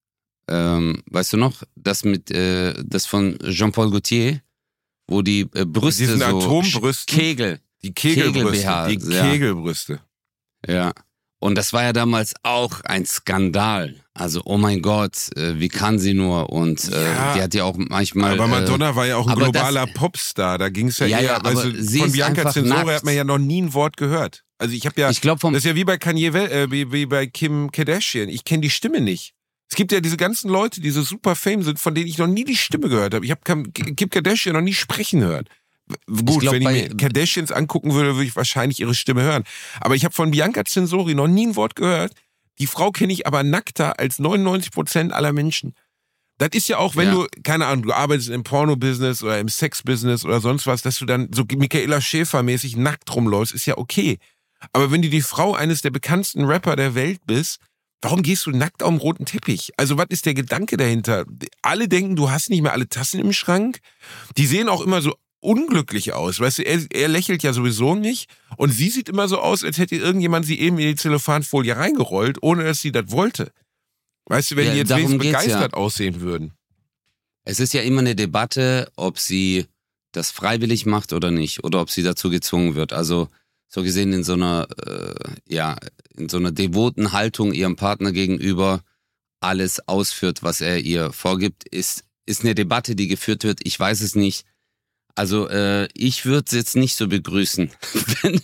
S1: ähm, weißt du noch, das mit, äh, das von Jean-Paul Gaultier, wo die äh, Brüste
S2: Diesen
S1: so
S2: Atombrüsten?
S1: Kegel.
S2: Die Kegelbrüste.
S1: Kegel-B H,
S2: die
S1: ja.
S2: Kegelbrüste.
S1: Ja. Und das war ja damals auch ein Skandal. Also, oh mein Gott, äh, wie kann sie nur? Und äh,
S2: Ja,
S1: die hat ja auch manchmal.
S2: Aber Madonna
S1: äh,
S2: war ja auch ein
S1: aber
S2: globaler
S1: das-
S2: Popstar. Da ging es ja,
S1: Ja,
S2: eher,
S1: ja, aber
S2: also
S1: sie
S2: von
S1: ist
S2: Bianca
S1: einfach
S2: Censore
S1: nackt.
S2: hat man ja noch nie ein Wort gehört. Also ich habe ja,
S1: Ich glaube vom.
S2: das ist ja wie bei Kanye, We- äh, wie, wie bei Kim Kardashian. Ich kenne die Stimme nicht. Es gibt ja diese ganzen Leute, die so super fame sind, von denen ich noch nie die Stimme gehört habe. Ich habe Kim Kardashian noch nie sprechen hören. Gut,
S1: glaub,
S2: wenn ich
S1: bei-
S2: mir Kardashians angucken würde, würde ich wahrscheinlich ihre Stimme hören. Aber ich habe von Bianca Censori noch nie ein Wort gehört. Die Frau kenne ich aber nackter als neunundneunzig Prozent aller Menschen. Das ist ja auch, wenn
S1: Ja.
S2: du, keine Ahnung, du arbeitest im Porno-Business oder im Sex-Business oder sonst was, dass du dann so Michaela Schäfer-mäßig nackt rumläufst, ist ja okay. Aber wenn du die Frau eines der bekanntesten Rapper der Welt bist, warum gehst du nackt auf dem roten Teppich? Also was ist der Gedanke dahinter? Alle denken, du hast nicht mehr alle Tassen im Schrank. Die sehen auch immer so unglücklich aus. Weißt du, er, er lächelt ja sowieso nicht. Und sie sieht immer so aus, als hätte irgendjemand sie eben in die Zellophanfolie reingerollt, ohne dass sie das wollte. Weißt du, wenn
S1: Ja,
S2: die jetzt
S1: darum
S2: wenigstens
S1: geht's
S2: begeistert
S1: ja.
S2: aussehen würden.
S1: Es ist ja immer eine Debatte, ob sie das freiwillig macht oder nicht. Oder ob sie dazu gezwungen wird. Also so gesehen in so einer, äh, ja, in so einer devoten Haltung ihrem Partner gegenüber alles ausführt, was er ihr vorgibt, ist, ist eine Debatte, die geführt wird. Ich weiß es nicht. Also äh, ich würde es jetzt nicht so begrüßen, wenn,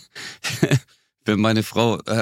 S1: wenn meine Frau äh,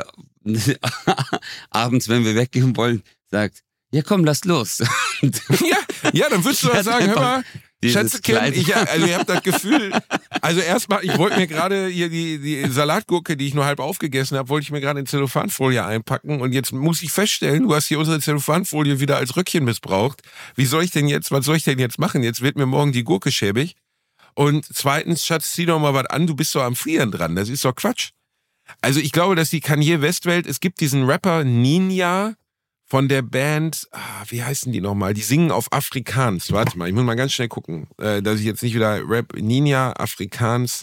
S1: abends, wenn wir weggehen wollen, sagt, ja komm, lass los.
S2: Ja, ja, dann würdest du doch sagen, hör mal, Schätzchen, ich, also ich habe das Gefühl, also erstmal, ich wollte mir gerade hier die, die Salatgurke, die ich nur halb aufgegessen habe, wollte ich mir gerade in Zellophanfolie einpacken und jetzt muss ich feststellen, du hast hier unsere Zellophanfolie wieder als Röckchen missbraucht. Wie soll ich denn jetzt, was soll ich denn jetzt machen? Jetzt wird mir morgen die Gurke schäbig. Und zweitens, Schatz, zieh doch mal was an, du bist doch am Frieren dran, das ist doch Quatsch. Also ich glaube, dass die Kanye West-Welt, es gibt diesen Rapper Ninja von der Band, ah, wie heißen die nochmal? Die singen auf Afrikaans. Warte mal, ich muss mal ganz schnell gucken, äh, dass ich jetzt nicht wieder Rap, Ninja, Afrikaans,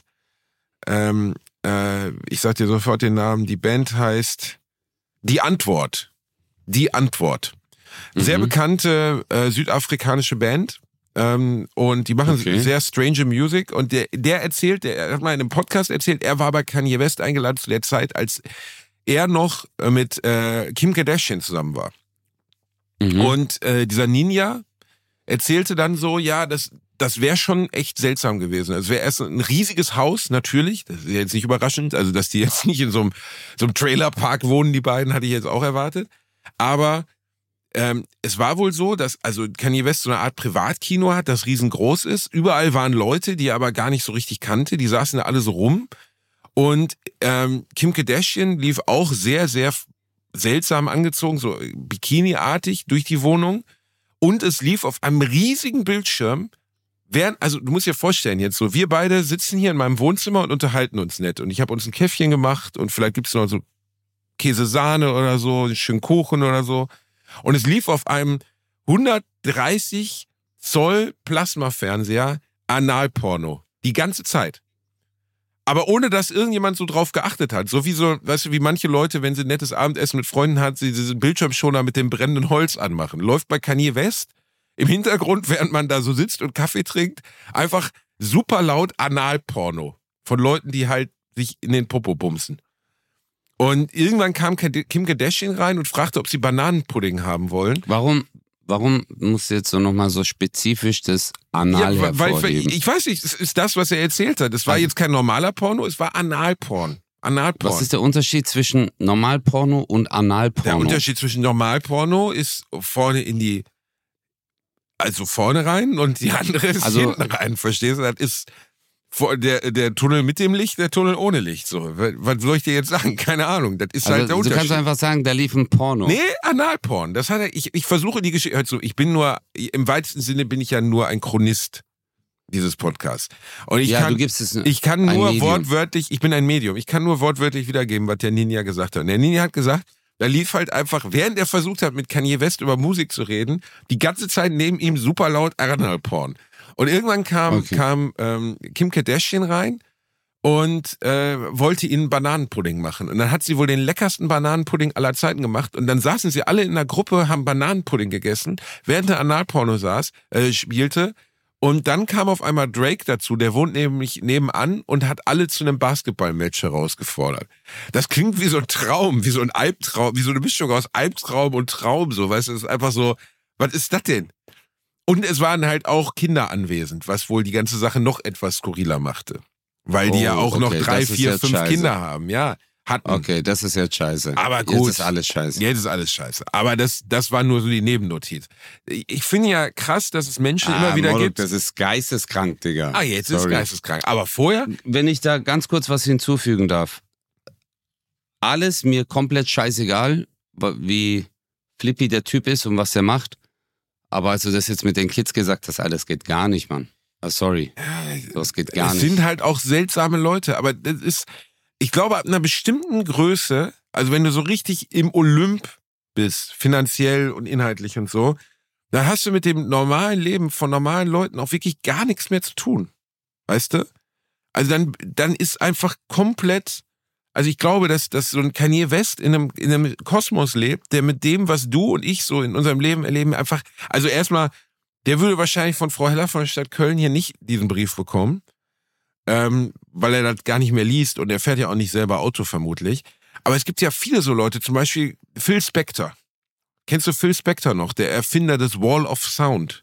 S2: ähm, äh, ich sag dir sofort den Namen, die Band heißt Die Antwort. Die Antwort. Sehr
S1: Mhm.
S2: bekannte äh, südafrikanische Band. Ähm, und die machen
S1: Okay.
S2: sehr strange Music und der, der erzählt, der hat mal in einem Podcast erzählt, er war bei Kanye West eingeladen zu der Zeit, als er noch äh, mit äh, Kim Kardashian zusammen war.
S1: Mhm.
S2: Und äh, dieser Ninja erzählte dann so, ja, das, das wäre schon echt seltsam gewesen. Es wäre erst ein riesiges Haus, natürlich, das ist jetzt nicht überraschend, also dass die jetzt nicht in so einem, so einem Trailerpark wohnen, die beiden, hatte ich jetzt auch erwartet. Aber Ähm, es war wohl so, dass also Kanye West so eine Art Privatkino hat, das riesengroß ist. Überall waren Leute, die er aber gar nicht so richtig kannte. Die saßen da alle so rum. Und ähm, Kim Kardashian lief auch sehr, sehr f- seltsam angezogen, so Bikini-artig durch die Wohnung. Und es lief auf einem riesigen Bildschirm. Während, also du musst dir vorstellen jetzt so, wir beide sitzen hier in meinem Wohnzimmer und unterhalten uns nett. Und ich habe uns ein Käffchen gemacht und vielleicht gibt's noch so Käsesahne oder so, einen schönen Kuchen oder so. Und es lief auf einem hundertdreißig Zoll Plasmafernseher Analporno. Die ganze Zeit. Aber ohne, dass irgendjemand so drauf geachtet hat. So wie so, weißt du, wie manche Leute, wenn sie ein nettes Abendessen mit Freunden hat, sie diesen Bildschirmschoner mit dem brennenden Holz anmachen. Läuft bei Kanye West im Hintergrund, während man da so sitzt und Kaffee trinkt, einfach super laut Analporno. Von Leuten, die halt sich in den Popo bumsen. Und irgendwann kam Kim Kardashian rein und fragte, ob sie Bananenpudding haben wollen.
S1: Warum, warum musst du jetzt so nochmal so spezifisch das Anal
S2: Ja, weil,
S1: hervorheben?
S2: ich, ich weiß nicht, es ist das, was er erzählt hat. Es war
S1: Also-
S2: jetzt kein normaler Porno, es war Analporn. Analporn.
S1: Was ist der Unterschied zwischen Normalporno und Analporno?
S2: Der Unterschied zwischen Normalporno ist vorne in die, also vorne rein und die andere ist
S1: Also-
S2: hinten rein. Verstehst du? Das ist vor- der, der Tunnel mit dem Licht, der Tunnel ohne Licht. So, was soll ich dir jetzt sagen? Keine Ahnung. Das ist
S1: Also,
S2: halt der
S1: du
S2: Unterschied.
S1: kannst einfach sagen, da lief ein Porno.
S2: Nee, Analporn. Das hat er, ich, ich versuche die Geschichte, hör zu, ich bin nur, im weitesten Sinne bin ich ja nur ein Chronist dieses Podcasts. Und ich
S1: ja,
S2: kann,
S1: du gibst es.
S2: ich kann
S1: ein
S2: nur
S1: Medium.
S2: wortwörtlich, ich bin ein Medium, ich kann nur wortwörtlich wiedergeben, was der Ninja gesagt hat. Und der Ninja hat gesagt, da lief halt einfach, während er versucht hat, mit Kanye West über Musik zu reden, die ganze Zeit neben ihm super laut Analporn. Und irgendwann kam,
S1: Okay.
S2: kam ähm, Kim Kardashian rein und äh, wollte ihnen Bananenpudding machen. Und dann hat sie wohl den leckersten Bananenpudding aller Zeiten gemacht. Und dann saßen sie alle in einer Gruppe, haben Bananenpudding gegessen, während der Analporno saß, äh, spielte. Und dann kam auf einmal Drake dazu, der wohnt nämlich nebenan und hat alle zu einem Basketball-Match herausgefordert. Das klingt wie so ein Traum, wie so ein Albtraum, wie so eine Mischung aus Albtraum und Traum, so, weißt du, es ist einfach so, was ist das denn? Und es waren halt auch Kinder anwesend, was wohl die ganze Sache noch etwas skurriler machte. Weil die
S1: Oh,
S2: ja auch
S1: okay,
S2: noch drei,
S1: das ist
S2: vier,
S1: jetzt
S2: fünf
S1: scheiße.
S2: Kinder haben, ja. Hatten.
S1: Okay, das ist jetzt scheiße.
S2: Aber gut.
S1: Jetzt ist alles scheiße.
S2: Jetzt ist alles scheiße. Aber das, das war nur so die Nebennotiz. Ich finde ja krass, dass es Menschen
S1: ah,
S2: immer wieder
S1: Moruk,
S2: gibt.
S1: Das ist geisteskrank, Digga.
S2: Ah, jetzt
S1: Sorry.
S2: ist geisteskrank. Aber vorher?
S1: Wenn ich da ganz kurz was hinzufügen darf. Alles mir komplett scheißegal, wie flippy der Typ ist und was er macht. Aber als du das jetzt mit den Kids gesagt hast, alles geht gar nicht, Mann. Ah, sorry. Das geht gar
S2: Es
S1: nicht.
S2: sind halt auch seltsame Leute. Aber das ist, ich glaube, ab einer bestimmten Größe, also wenn du so richtig im Olymp bist, finanziell und inhaltlich und so, dann hast du mit dem normalen Leben von normalen Leuten auch wirklich gar nichts mehr zu tun. Weißt du? Also dann, dann ist einfach komplett, also ich glaube, dass, dass so ein Kanye West in einem, in einem Kosmos lebt, der mit dem, was du und ich so in unserem Leben erleben, einfach, also erstmal, der würde wahrscheinlich von Frau Heller von der Stadt Köln hier nicht diesen Brief bekommen, ähm, weil er das gar nicht mehr liest und er fährt ja auch nicht selber Auto vermutlich. Aber es gibt ja viele so Leute, zum Beispiel Phil Spector. Kennst du Phil Spector noch, der Erfinder des Wall of Sound?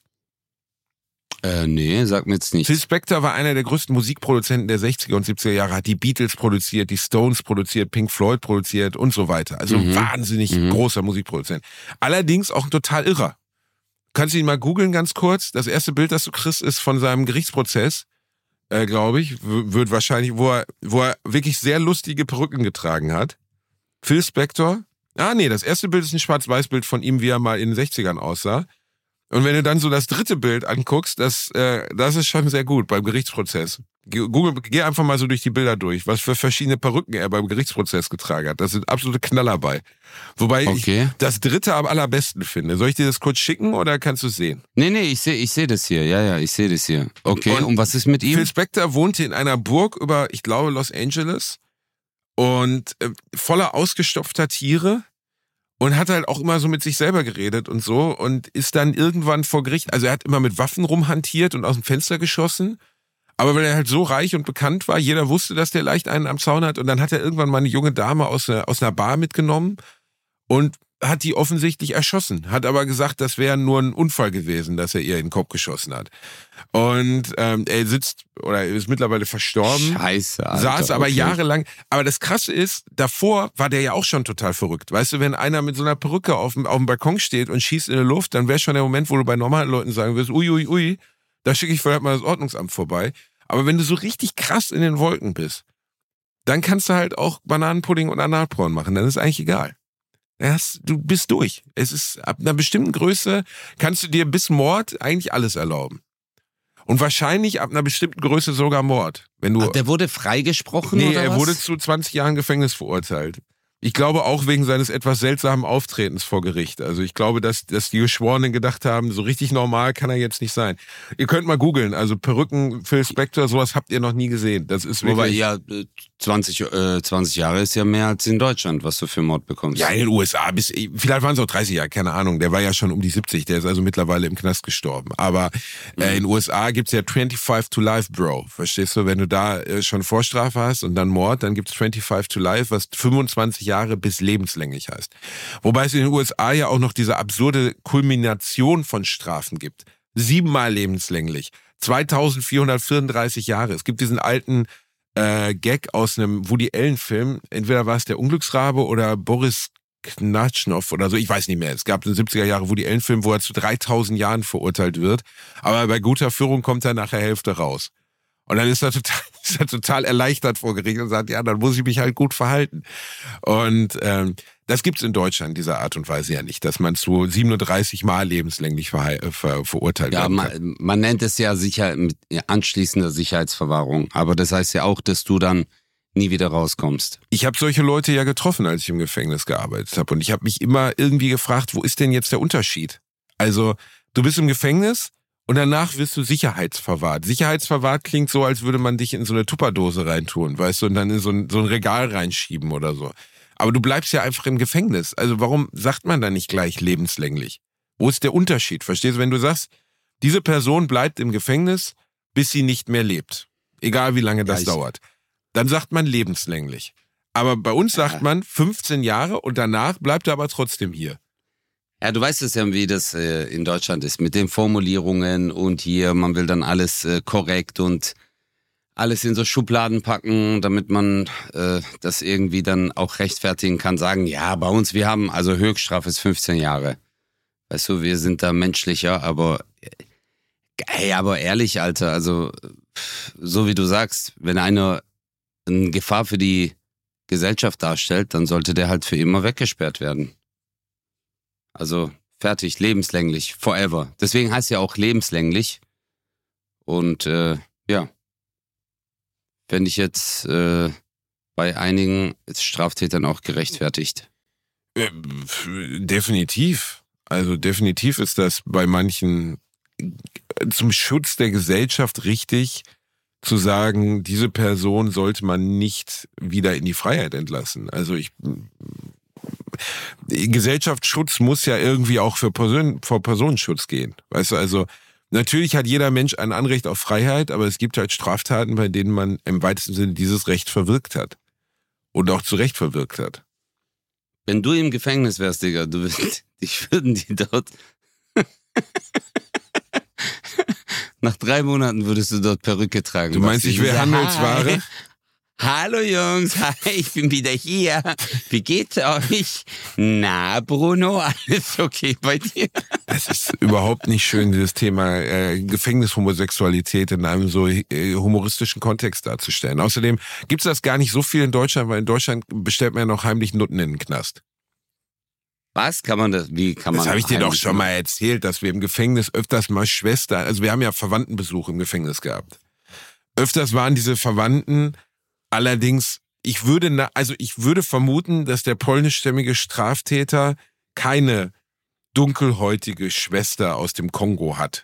S1: Äh, nee, sag mir jetzt nicht.
S2: Phil Spector war einer der größten Musikproduzenten der sechziger und siebziger Jahre, hat die Beatles produziert, die Stones produziert, Pink Floyd produziert und so weiter. Also
S1: Mhm.
S2: wahnsinnig
S1: Mhm.
S2: großer Musikproduzent. Allerdings auch ein total Irrer. Kannst du ihn mal googeln ganz kurz? Das erste Bild, das du kriegst, ist von seinem Gerichtsprozess, äh, glaube ich, w- wird wahrscheinlich, wo er, wo er wirklich sehr lustige Perücken getragen hat. Phil Spector. Ah nee, das erste Bild ist ein Schwarz-Weiß-Bild von ihm, wie er mal in den sechzigern aussah. Und wenn du dann so das dritte Bild anguckst, das, äh, das ist schon sehr gut beim Gerichtsprozess. Ge- Google, geh einfach mal so durch die Bilder durch, was für verschiedene Perücken er beim Gerichtsprozess getragen hat. Das sind absolute Knaller bei. Wobei
S1: Okay.
S2: ich das dritte am allerbesten finde. Soll ich dir das kurz schicken oder kannst du es sehen?
S1: Nee, nee, ich sehe ich seh das hier. Ja, ja, ich sehe das hier. Okay, und,
S2: Und
S1: was ist mit ihm?
S2: Phil Spector wohnte in einer Burg über, ich glaube, Los Angeles und äh, voller ausgestopfter Tiere. Und hat halt auch immer so mit sich selber geredet und so und ist dann irgendwann vor Gericht, also er hat immer mit Waffen rumhantiert und aus dem Fenster geschossen, aber weil er halt so reich und bekannt war, jeder wusste, dass der leicht einen am Zaun hat und dann hat er irgendwann mal eine junge Dame aus einer, aus einer Bar mitgenommen und hat die offensichtlich erschossen, hat aber gesagt, das wäre nur ein Unfall gewesen, dass er ihr in den Kopf geschossen hat. Und ähm, er sitzt, oder er ist mittlerweile verstorben.
S1: Scheiße, Alter.
S2: Saß aber
S1: okay.
S2: jahrelang. Aber das Krasse ist, davor war der ja auch schon total verrückt. Weißt du, wenn einer mit so einer Perücke auf dem, auf dem Balkon steht und schießt in die Luft, dann wäre schon der Moment, wo du bei normalen Leuten sagen wirst, ui, ui, ui, da schicke ich vielleicht mal das Ordnungsamt vorbei. Aber wenn du so richtig krass in den Wolken bist, dann kannst du halt auch Bananenpudding und Analporn machen. Dann ist eigentlich egal. Das, du bist durch. Es ist ab einer bestimmten Größe kannst du dir bis Mord eigentlich alles erlauben. Und wahrscheinlich ab einer bestimmten Größe sogar Mord. Wenn du,
S1: Ach, der wurde freigesprochen
S2: nee,
S1: oder
S2: er
S1: was?
S2: wurde zu zwanzig Jahren Gefängnis verurteilt. Ich glaube auch wegen seines etwas seltsamen Auftretens vor Gericht. Also ich glaube, dass, dass die Geschworenen gedacht haben, so richtig normal kann er jetzt nicht sein. Ihr könnt mal googeln, also Perücken, Phil Spector, sowas habt ihr noch nie gesehen. Das ist wirklich...
S1: Wobei, ja, äh, zwanzig, äh, zwanzig Jahre ist ja mehr als in Deutschland, was du für Mord bekommst.
S2: Ja, in den U S A, bis, vielleicht waren es auch dreißig Jahre, keine Ahnung. Der war ja schon um die siebzig, der ist also mittlerweile im Knast gestorben. Aber äh, in den U S A gibt's ja fünfundzwanzig to life, Bro. Verstehst du? Wenn du da äh, schon Vorstrafe hast und dann Mord, dann gibt's fünfundzwanzig to life, was fünfundzwanzig Jahre bis lebenslänglich heißt. Wobei es in den U S A ja auch noch diese absurde Kulmination von Strafen gibt. Siebenmal lebenslänglich. zweitausendvierhundertvierunddreißig Jahre. Es gibt diesen alten Äh, Gag aus einem Woody Allen-Film. Entweder war es der Unglücksrabe oder Boris Knatschnow oder so. Ich weiß nicht mehr. Es gab einen siebziger Jahre Woody Allen-Film, wo er zu dreitausend Jahren verurteilt wird. Aber bei guter Führung kommt er nach der Hälfte raus. Und dann ist er total, ist er total erleichtert vor Gericht und sagt, ja, dann muss ich mich halt gut verhalten. Und ähm, das gibt's in Deutschland dieser Art und Weise ja nicht, dass man zu siebenunddreißig Mal lebenslänglich ver, ver, verurteilt
S1: Ja,
S2: werden kann.
S1: man, man nennt es ja sicher mit anschließender Sicherheitsverwahrung. Aber das heißt ja auch, dass du dann nie wieder rauskommst.
S2: Ich habe solche Leute ja getroffen, als ich im Gefängnis gearbeitet habe. Und ich habe mich immer irgendwie gefragt, wo ist denn jetzt der Unterschied? Also, du bist im Gefängnis und danach wirst du sicherheitsverwahrt. Sicherheitsverwahrt klingt so, als würde man dich in so eine Tupperdose reintun, weißt du, und dann in so ein, so ein Regal reinschieben oder so. Aber du bleibst ja einfach im Gefängnis. Also warum sagt man da nicht gleich lebenslänglich? Wo ist der Unterschied? Verstehst du, wenn du sagst, diese Person bleibt im Gefängnis, bis sie nicht mehr lebt. Egal wie lange das ja, dauert. Dann sagt man lebenslänglich. Aber bei uns sagt ja. man fünfzehn Jahre und danach bleibt er aber trotzdem hier.
S1: Ja, du weißt es ja, wie das äh, in Deutschland ist mit den Formulierungen und hier, man will dann alles äh, korrekt und alles in so Schubladen packen, damit man äh, das irgendwie dann auch rechtfertigen kann, sagen, ja, bei uns, wir haben, also Höchststrafe ist fünfzehn Jahre. Weißt du, wir sind da menschlicher, aber hey, aber ehrlich, Alter, also so wie du sagst, wenn einer eine Gefahr für die Gesellschaft darstellt, dann sollte der halt für immer weggesperrt werden. Also fertig, lebenslänglich, forever. Deswegen heißt ja auch lebenslänglich. Und äh, ja, fände ich jetzt äh, bei einigen Straftätern auch gerechtfertigt.
S2: Äh, definitiv. Also definitiv ist das bei manchen zum Schutz der Gesellschaft richtig, zu sagen, diese Person sollte man nicht wieder in die Freiheit entlassen. Also ich Gesellschaftsschutz muss ja irgendwie auch für Person, vor Personenschutz gehen. Weißt du, also natürlich hat jeder Mensch ein Anrecht auf Freiheit, aber es gibt halt Straftaten, bei denen man im weitesten Sinne dieses Recht verwirkt hat. Und auch zu Recht verwirkt hat.
S1: Wenn du im Gefängnis wärst, Digga, du würdest, dich würden die dort... Nach drei Monaten würdest du dort Perücke tragen.
S2: Du meinst, ich wäre Handelsware?
S1: Hallo Jungs, hi, ich bin wieder hier. Wie geht's euch? Na, Bruno, alles okay bei dir?
S2: Es ist überhaupt nicht schön, dieses Thema äh, Gefängnishomosexualität in einem so äh, humoristischen Kontext darzustellen. Außerdem gibt es das gar nicht so viel in Deutschland, weil in Deutschland bestellt man ja noch heimlich Nutten in den Knast.
S1: Was kann man das? Wie kann man?
S2: Das habe ich dir doch schon mal erzählt, dass wir im Gefängnis öfters mal Schwestern, also wir haben ja Verwandtenbesuch im Gefängnis gehabt. Öfters waren diese Verwandten, allerdings, ich würde, also ich würde vermuten, dass der polnischstämmige Straftäter keine dunkelhäutige Schwester aus dem Kongo hat.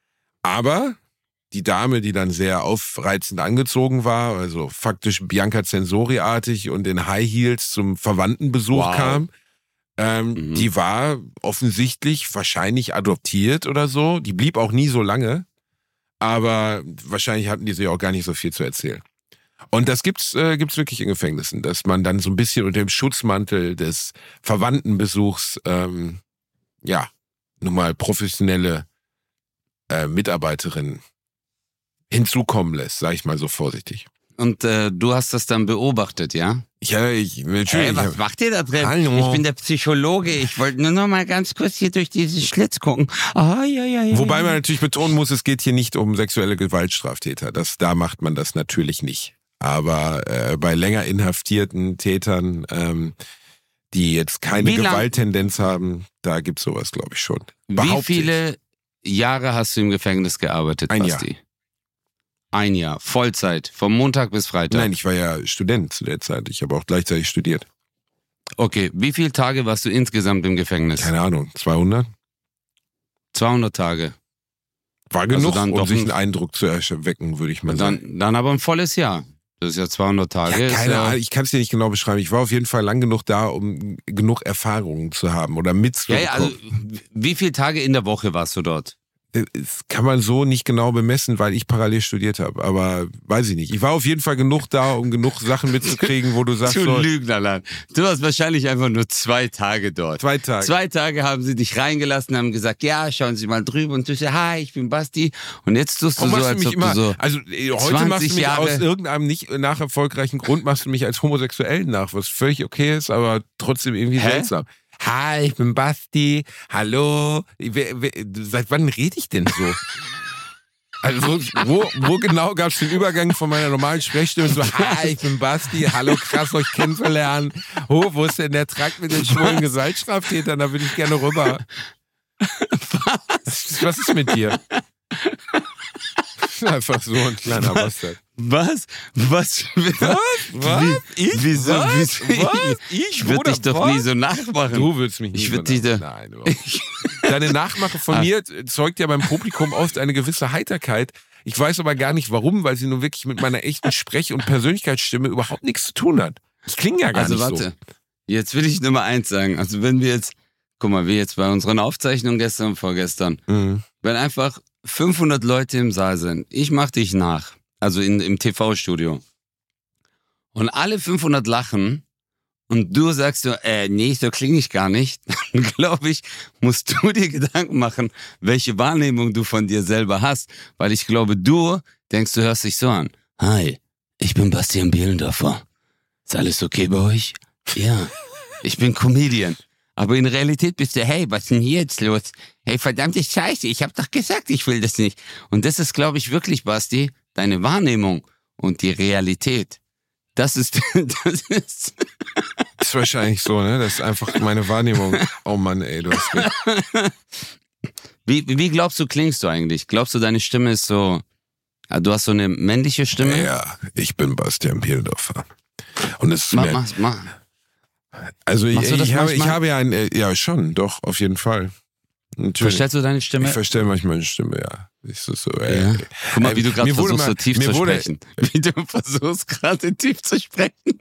S2: Aber die Dame, die dann sehr aufreizend angezogen war, also faktisch Bianca Censori-artig und in High Heels zum Verwandtenbesuch wow. kam, Ähm, mhm. die war offensichtlich wahrscheinlich adoptiert oder so. Die blieb auch nie so lange, aber wahrscheinlich hatten die sich auch gar nicht so viel zu erzählen. Und das gibt's, äh, gibt's wirklich in Gefängnissen, dass man dann so ein bisschen unter dem Schutzmantel des Verwandtenbesuchs, ähm, ja, nun mal professionelle äh, Mitarbeiterinnen hinzukommen lässt, sag ich mal so vorsichtig.
S1: Und äh, du hast das dann beobachtet, ja?
S2: Ja, ich, natürlich.
S1: Hey, was macht ihr da drin? Hallo. Ich bin der Psychologe. Ich wollte nur noch mal ganz kurz hier durch diesen Schlitz gucken. Oh, ja, ja, ja.
S2: Wobei man natürlich betonen muss, es geht hier nicht um sexuelle Gewaltstraftäter. Das, da macht man das natürlich nicht. Aber äh, bei länger inhaftierten Tätern, ähm, die jetzt keine Gewalttendenz haben, da gibt's sowas, glaube ich, schon.
S1: Wie viele Jahre hast du im Gefängnis gearbeitet,
S2: Ein
S1: Basti?
S2: Jahr.
S1: Ein Jahr, Vollzeit, vom Montag bis Freitag?
S2: Nein, ich war ja Student zu der Zeit. Ich habe auch gleichzeitig studiert.
S1: Okay, wie viele Tage warst du insgesamt im Gefängnis?
S2: Keine Ahnung, zweihundert?
S1: zweihundert Tage.
S2: War genug, also um sich einen Eindruck zu erwecken, würde ich mal
S1: dann,
S2: sagen.
S1: Dann aber ein volles Jahr. Das ist ja zweihundert Tage.
S2: Ja, keine
S1: ja
S2: Ahnung, ich kann es dir nicht genau beschreiben. Ich war auf jeden Fall lang genug da, um genug Erfahrungen zu haben oder mitzubekommen.
S1: Ja, ja, also wie viele Tage in der Woche warst du dort?
S2: Das kann man so nicht genau bemessen, weil ich parallel studiert habe. Aber weiß ich nicht. Ich war auf jeden Fall genug da, um genug Sachen mitzukriegen, wo du sagst...
S1: Du
S2: so,
S1: Lügnerland. Du warst wahrscheinlich einfach nur zwei Tage dort.
S2: Zwei Tage.
S1: Zwei Tage haben sie dich reingelassen, haben gesagt, ja, schauen Sie mal drüber. Und du sagst, hi, ich bin Basti. Und jetzt tust du
S2: Warum
S1: so,
S2: machst du
S1: als
S2: mich
S1: ob
S2: immer,
S1: du so
S2: Also heute machst du mich
S1: Jahre
S2: aus irgendeinem nicht nach erfolgreichen Grund, machst du mich als Homosexuellen nach, was völlig okay ist, aber trotzdem irgendwie
S1: Hä?
S2: seltsam. Hi, ich bin Basti. Hallo. Wer, wer, seit wann rede ich denn so? Also wo, wo genau gab es den Übergang von meiner normalen Sprechstimme so, hi, ich bin Basti, hallo, krass, euch kennenzulernen. Oh, wo ist denn der Trakt mit den schwulen Gewaltstraftätern? Da würde ich gerne rüber. Was? Was ist mit dir? Einfach so ein kleiner Bastard.
S1: Was? Was? Was?
S2: Was?
S1: Wie,
S2: ich?
S1: Wieso?
S2: Was?
S1: wieso?
S2: Was?
S1: Ich würde dich doch nie so nachmachen.
S2: Du würdest mich nie
S1: ich
S2: so
S1: dich da
S2: Nein, überhaupt nicht. Deine Nachmache von mir zeugt ja beim Publikum aus eine gewisse Heiterkeit. Ich weiß aber gar nicht warum, weil sie nun wirklich mit meiner echten Sprech- und Persönlichkeitsstimme überhaupt nichts zu tun hat. Ich klinge ja gar
S1: also,
S2: nicht
S1: warte.
S2: so.
S1: Also warte, jetzt will ich Nummer eins sagen. Also wenn wir jetzt, guck mal, wie jetzt bei unseren Aufzeichnungen gestern und vorgestern,
S2: Mhm.
S1: wenn einfach fünfhundert Leute im Saal sind, ich mach dich nach, also in, im T V-Studio, und alle fünfhundert lachen und du sagst so, äh, nee, so klinge ich gar nicht, dann glaube ich, musst du dir Gedanken machen, welche Wahrnehmung du von dir selber hast, weil ich glaube, du denkst, du hörst dich so an. Hi, ich bin Bastian Bielendorfer. Ist alles okay bei euch? Ja, ich bin Comedian. Aber in Realität bist du, hey, was ist denn hier jetzt los? Hey, verdammte Scheiße, ich hab doch gesagt, ich will das nicht. Und das ist, glaube ich, wirklich, Basti, deine Wahrnehmung und die Realität. Das ist, das ist...
S2: Das ist wahrscheinlich so, ne? Das ist einfach meine Wahrnehmung. Oh Mann, ey, du hast recht.
S1: Wie, wie glaubst du, klingst du eigentlich? Glaubst du, deine Stimme ist so... Du hast so eine männliche Stimme?
S2: Ja, ich bin Bastian Bielendorfer. Und es ist
S1: Mach,
S2: mir,
S1: mach, mach.
S2: Also ich,
S1: Machst du das
S2: ich, habe, ich
S1: manchmal?
S2: habe ja ein, äh, ja schon, doch, auf jeden Fall. Natürlich.
S1: Verstellst du deine Stimme?
S2: Ich verstelle manchmal eine Stimme, ja. Ist das so, ey,
S1: Ja.
S2: ey.
S1: Guck mal, wie
S2: Ey,
S1: du gerade
S2: mir wurde
S1: versuchst,
S2: mal-
S1: so tief
S2: mir
S1: zu
S2: wurde-
S1: sprechen. Wie du versuchst, gerade tief zu sprechen.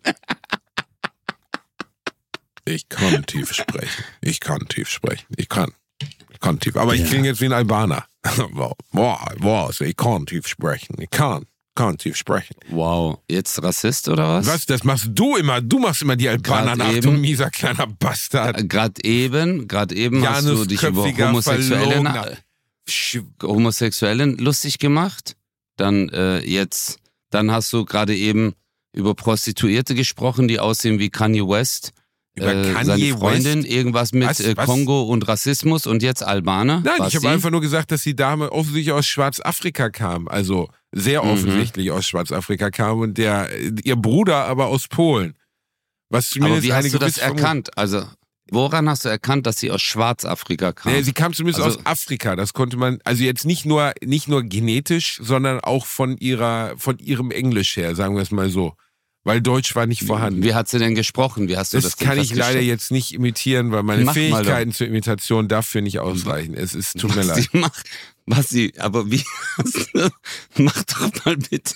S2: Ich kann tief sprechen. Ich kann tief sprechen. Ich kann. Ich kann tief. Aber ich
S1: Ja.
S2: klinge jetzt wie ein Albaner. Boah, boah, boah, ich kann tief sprechen. Ich kann. Kann tief sprechen.
S1: Wow, jetzt Rassist oder was?
S2: Was? Das machst du immer. Du machst immer die Albaner
S1: Grad
S2: nach, du
S1: eben.
S2: mieser kleiner Bastard.
S1: Gerade eben, gerade eben hast du dich über
S2: Janusköpfiger,
S1: Homosexuellen,
S2: Verlogener. Sch-
S1: Homosexuellen lustig gemacht. Dann äh, jetzt, dann hast du gerade eben über Prostituierte gesprochen, die aussehen wie Kanye West.
S2: Über
S1: äh,
S2: Kanye
S1: seine Freundin,
S2: West?
S1: irgendwas mit
S2: Was?
S1: äh,
S2: Was?
S1: Kongo und Rassismus und jetzt Albaner.
S2: Nein,
S1: Was
S2: ich habe
S1: sie?
S2: einfach nur gesagt, dass die Dame offensichtlich aus Schwarzafrika kam. Also sehr
S1: Mhm.
S2: offensichtlich aus Schwarzafrika kam und der ihr Bruder aber aus Polen. Was zumindest
S1: Aber wie
S2: eine
S1: hast du das
S2: gewisse Vermu-
S1: erkannt? Also, woran hast du erkannt, dass sie aus Schwarzafrika kam?
S2: Nee, sie kam zumindest
S1: Also-
S2: aus Afrika. Das konnte man, also jetzt nicht nur nicht nur genetisch, sondern auch von ihrer von ihrem Englisch her, sagen wir es mal so, weil Deutsch war nicht vorhanden.
S1: Wie hat sie denn gesprochen? Wie hast du
S2: Das,
S1: das denn
S2: kann ich leider
S1: festgestellt?
S2: jetzt nicht imitieren, weil meine
S1: Mach mal
S2: Fähigkeiten zur Imitation dafür nicht ausreichen. Es ist tut mir
S1: was
S2: leid.
S1: sie macht, was sie, aber wie, mach doch mal bitte.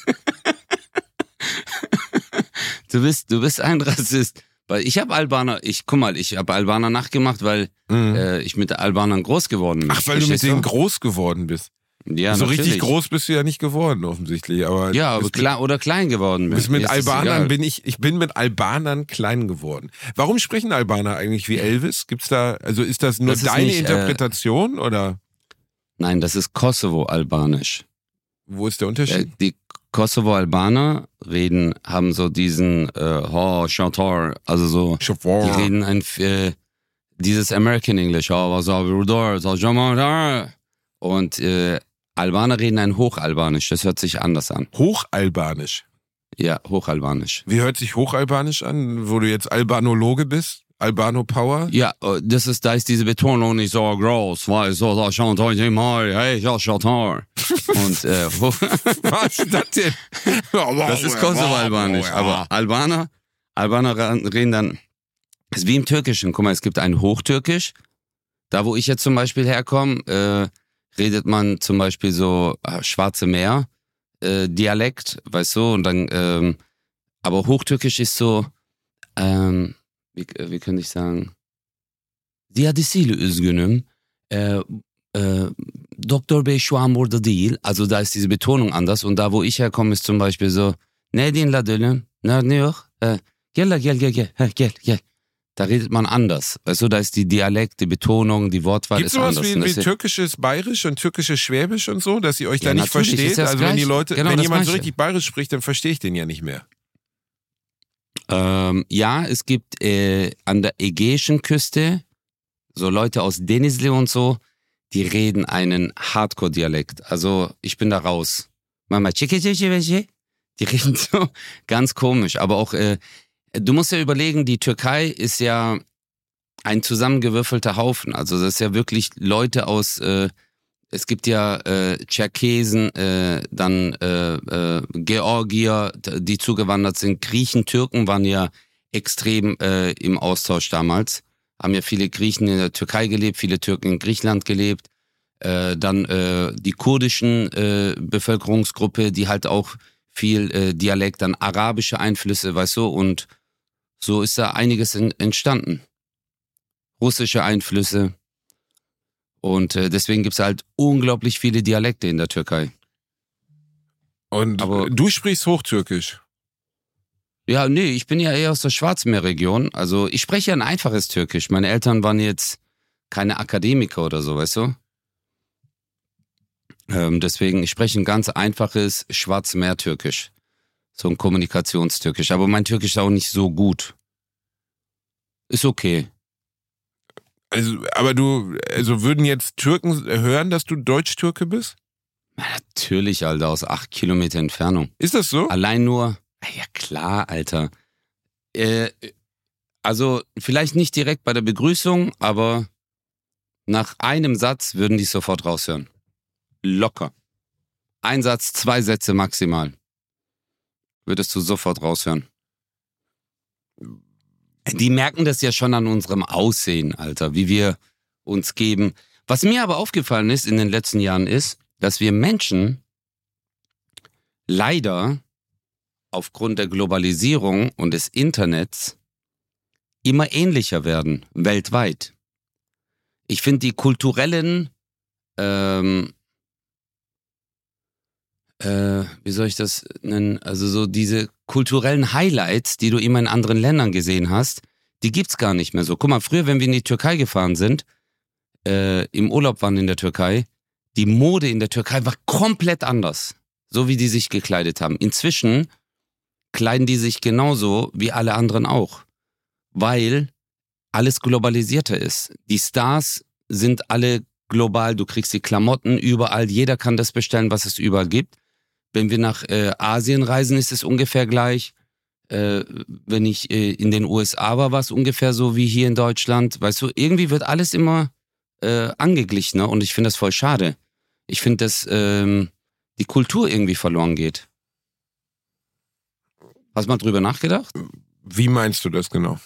S1: Du bist, du bist ein Rassist. Weil ich habe Albaner, ich, guck mal, ich habe Albaner nachgemacht, weil
S2: Mhm.
S1: äh, ich mit Albanern groß geworden bin.
S2: Ach, weil du mit
S1: Verstehst
S2: denen groß geworden bist.
S1: Ja,
S2: so
S1: natürlich.
S2: richtig groß bist du ja nicht geworden, offensichtlich. Aber
S1: Ja, aber
S2: bist
S1: klar, oder klein geworden
S2: mit,
S1: bin.
S2: bist mit
S1: Mir ist das
S2: Albanern
S1: egal.
S2: bin ich, ich bin mit Albanern klein geworden. Warum sprechen Albaner eigentlich wie Elvis? Gibt's da, also ist das nur
S1: Das ist
S2: deine
S1: nicht, äh,
S2: Interpretation oder
S1: Nein, das ist Kosovo-Albanisch.
S2: wo ist der
S1: Äh,
S2: Unterschied?
S1: die Kosovo-Albaner reden, haben so diesen äh, oh, Chantor, also so, die reden ein äh, dieses American English, oh, was soll wir da, soll ich mal da? Und äh, Albaner reden ein Hochalbanisch, das hört sich anders an.
S2: Hochalbanisch.
S1: Ja, Hochalbanisch.
S2: Wie hört sich Hochalbanisch an, wo du jetzt Albanologe bist? Albano Power?
S1: Ja, äh, das ist, da ist diese Betonung nicht so groß, weil so, so, Chantor, hey, ja, Chantor. Und, äh, wo-
S2: Was ist das denn?
S1: Das ist Kosovo-Albanisch. Aber Albaner, Albaner reden dann, das ist wie im Türkischen. Guck mal, es gibt ein Hochtürkisch. Da, wo ich jetzt zum Beispiel herkomme, äh, redet man zum Beispiel so äh, Schwarze Meer, äh, Dialekt, weißt du, und dann, ähm, aber Hochtürkisch ist so, ähm, wie, wie könnte ich sagen, Ziyadesiyle üzgünüm, äh, äh, Doktor Bey şu an burada değil. Also da ist diese Betonung anders. Und da, wo ich herkomme, ist zum Beispiel so, ne din la dölüm, ne yok, äh, gel la gel gel gel, Hä, gel gel. Da redet man anders. Weißt du, da ist die Dialekt, die Betonung, die Wortwahl
S2: Gibt es
S1: ist
S2: sowas
S1: anders.
S2: wie,
S1: Und
S2: wie
S1: das ist-
S2: türkisches Bayerisch und türkisches Schwäbisch und so, dass ihr euch
S1: Ja,
S2: da nicht
S1: natürlich, ist
S2: versteht?
S1: das
S2: Also wenn die
S1: Gleiche.
S2: Leute,
S1: Genau,
S2: wenn
S1: das
S2: jemand so
S1: Gleiche.
S2: richtig Bayerisch spricht, dann verstehe ich den ja nicht mehr.
S1: Ähm, ja, es gibt äh, an der ägäischen Küste so Leute aus Denizli und so, die reden einen Hardcore-Dialekt. Also ich bin da raus. Mama, chiki, chiki, chiki. Die reden so ganz komisch. Aber auch, äh, du musst ja überlegen, die Türkei ist ja ein zusammengewürfelter Haufen. Also das ist ja wirklich Leute aus, äh, es gibt ja äh, Tscherkesen, äh, dann äh, äh, Georgier, die zugewandert sind. Griechen, Türken waren ja extrem äh, im Austausch damals. haben ja viele Griechen in der Türkei gelebt, viele Türken in Griechenland gelebt. Äh, dann äh, die kurdischen äh, Bevölkerungsgruppe, die halt auch viel äh, Dialekt, dann arabische Einflüsse, weißt du, und so ist da einiges in, entstanden. Russische Einflüsse. Und äh, deswegen gibt's halt unglaublich viele Dialekte in der Türkei.
S2: Und
S1: Aber,
S2: du sprichst Hochtürkisch?
S1: Ja, nee, ich bin ja eher aus der Schwarzmeerregion. Also ich spreche ja ein einfaches Türkisch. Meine Eltern waren jetzt keine Akademiker oder so, weißt du? Ähm, deswegen, ich spreche ein ganz einfaches Schwarzmeertürkisch. So ein Kommunikationstürkisch. Aber mein Türkisch ist auch nicht so gut. Ist okay.
S2: Also, aber du, also würden jetzt Türken hören, dass du Deutsch-Türke bist?
S1: Ja, natürlich, Alter, aus acht Kilometer Entfernung.
S2: Ist das so?
S1: Allein nur, ja klar, Alter. Äh, also vielleicht nicht direkt bei der Begrüßung, aber nach einem Satz würden die sofort raushören. Locker. Ein Satz, zwei Sätze maximal. Würdest du sofort raushören. Die merken das ja schon an unserem Aussehen, Alter, wie wir uns geben. Was mir aber aufgefallen ist in den letzten Jahren ist, dass wir Menschen leider aufgrund der Globalisierung und des Internets immer ähnlicher werden, weltweit. Ich finde die kulturellen, ähm, äh, wie soll ich das nennen, also so diese kulturellen Highlights, die du immer in anderen Ländern gesehen hast, die gibt's gar nicht mehr so. Guck mal, früher, wenn wir in die Türkei gefahren sind, äh, im Urlaub waren in der Türkei, die Mode in der Türkei war komplett anders, so wie die sich gekleidet haben. Inzwischen kleiden die sich genauso wie alle anderen auch, weil alles globalisierter ist. Die Stars sind alle global, du kriegst die Klamotten überall, jeder kann das bestellen, was es überall gibt. Wenn wir nach äh, Asien reisen, ist es ungefähr gleich. Äh, wenn ich äh, in den U S A war, war es ungefähr so wie hier in Deutschland. Weißt du, irgendwie wird alles immer äh, angeglichener und ich finde das voll schade. Ich finde, dass ähm, die Kultur irgendwie verloren geht. Hast du mal drüber nachgedacht?
S2: Wie meinst du das genau?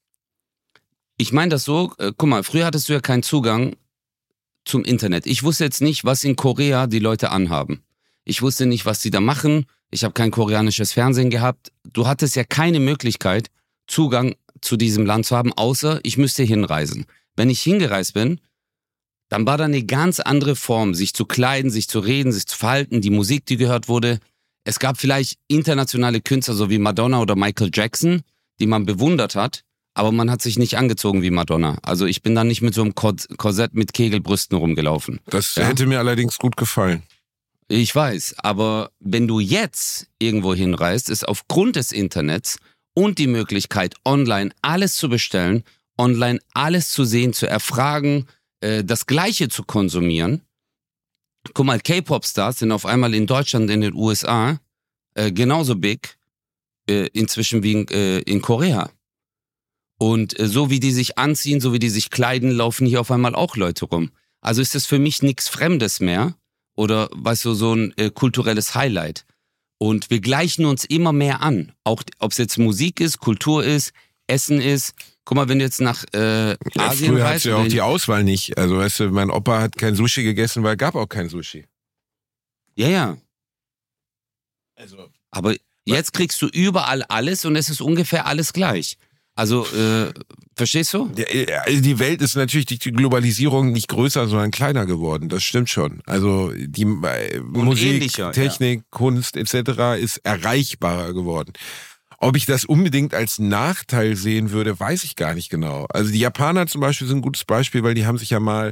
S1: Ich meine das so, äh, guck mal, früher hattest du ja keinen Zugang zum Internet. Ich wusste jetzt nicht, was in Korea die Leute anhaben. Ich wusste nicht, was die da machen. Ich habe kein koreanisches Fernsehen gehabt. Du hattest ja keine Möglichkeit, Zugang zu diesem Land zu haben, außer ich müsste hinreisen. Wenn ich hingereist bin, dann war da eine ganz andere Form, sich zu kleiden, sich zu reden, sich zu verhalten, die Musik, die gehört wurde. Es gab vielleicht internationale Künstler, so wie Madonna oder Michael Jackson, die man bewundert hat, aber man hat sich nicht angezogen wie Madonna. Also ich bin da nicht mit so einem Korsett mit Kegelbrüsten rumgelaufen.
S2: Das
S1: ja?
S2: hätte mir allerdings gut gefallen.
S1: Ich weiß, aber wenn du jetzt irgendwo hinreist, ist aufgrund des Internets und die Möglichkeit, online alles zu bestellen, online alles zu sehen, zu erfragen, äh, das Gleiche zu konsumieren. Guck mal, K-Pop-Stars sind auf einmal in Deutschland, in den U S A äh, genauso big, äh, inzwischen wie in, äh, in Korea. Und äh, so wie die sich anziehen, so wie die sich kleiden, laufen hier auf einmal auch Leute rum. Also ist das für mich nichts Fremdes mehr. Oder, weißt du, so ein äh, kulturelles Highlight. Und wir gleichen uns immer mehr an. Auch ob es jetzt Musik ist, Kultur ist, Essen ist. Guck mal, wenn du jetzt nach äh,
S2: Ja,
S1: Asien
S2: früher
S1: reist.
S2: hatte ja auch die Auswahl nicht. Also weißt du, mein Opa hat kein Sushi gegessen, weil es gab auch kein Sushi.
S1: Ja, ja.
S2: Also.
S1: Aber jetzt kriegst du überall alles und es ist ungefähr alles gleich. Also, äh, verstehst du?
S2: Also die Welt ist natürlich durch die Globalisierung nicht größer, sondern kleiner geworden. Das stimmt schon. Also die äh, Musik, Technik, ja. Kunst et cetera ist erreichbarer geworden. Ob ich das unbedingt als Nachteil sehen würde, weiß ich gar nicht genau. Also die Japaner zum Beispiel sind ein gutes Beispiel, weil die haben sich ja mal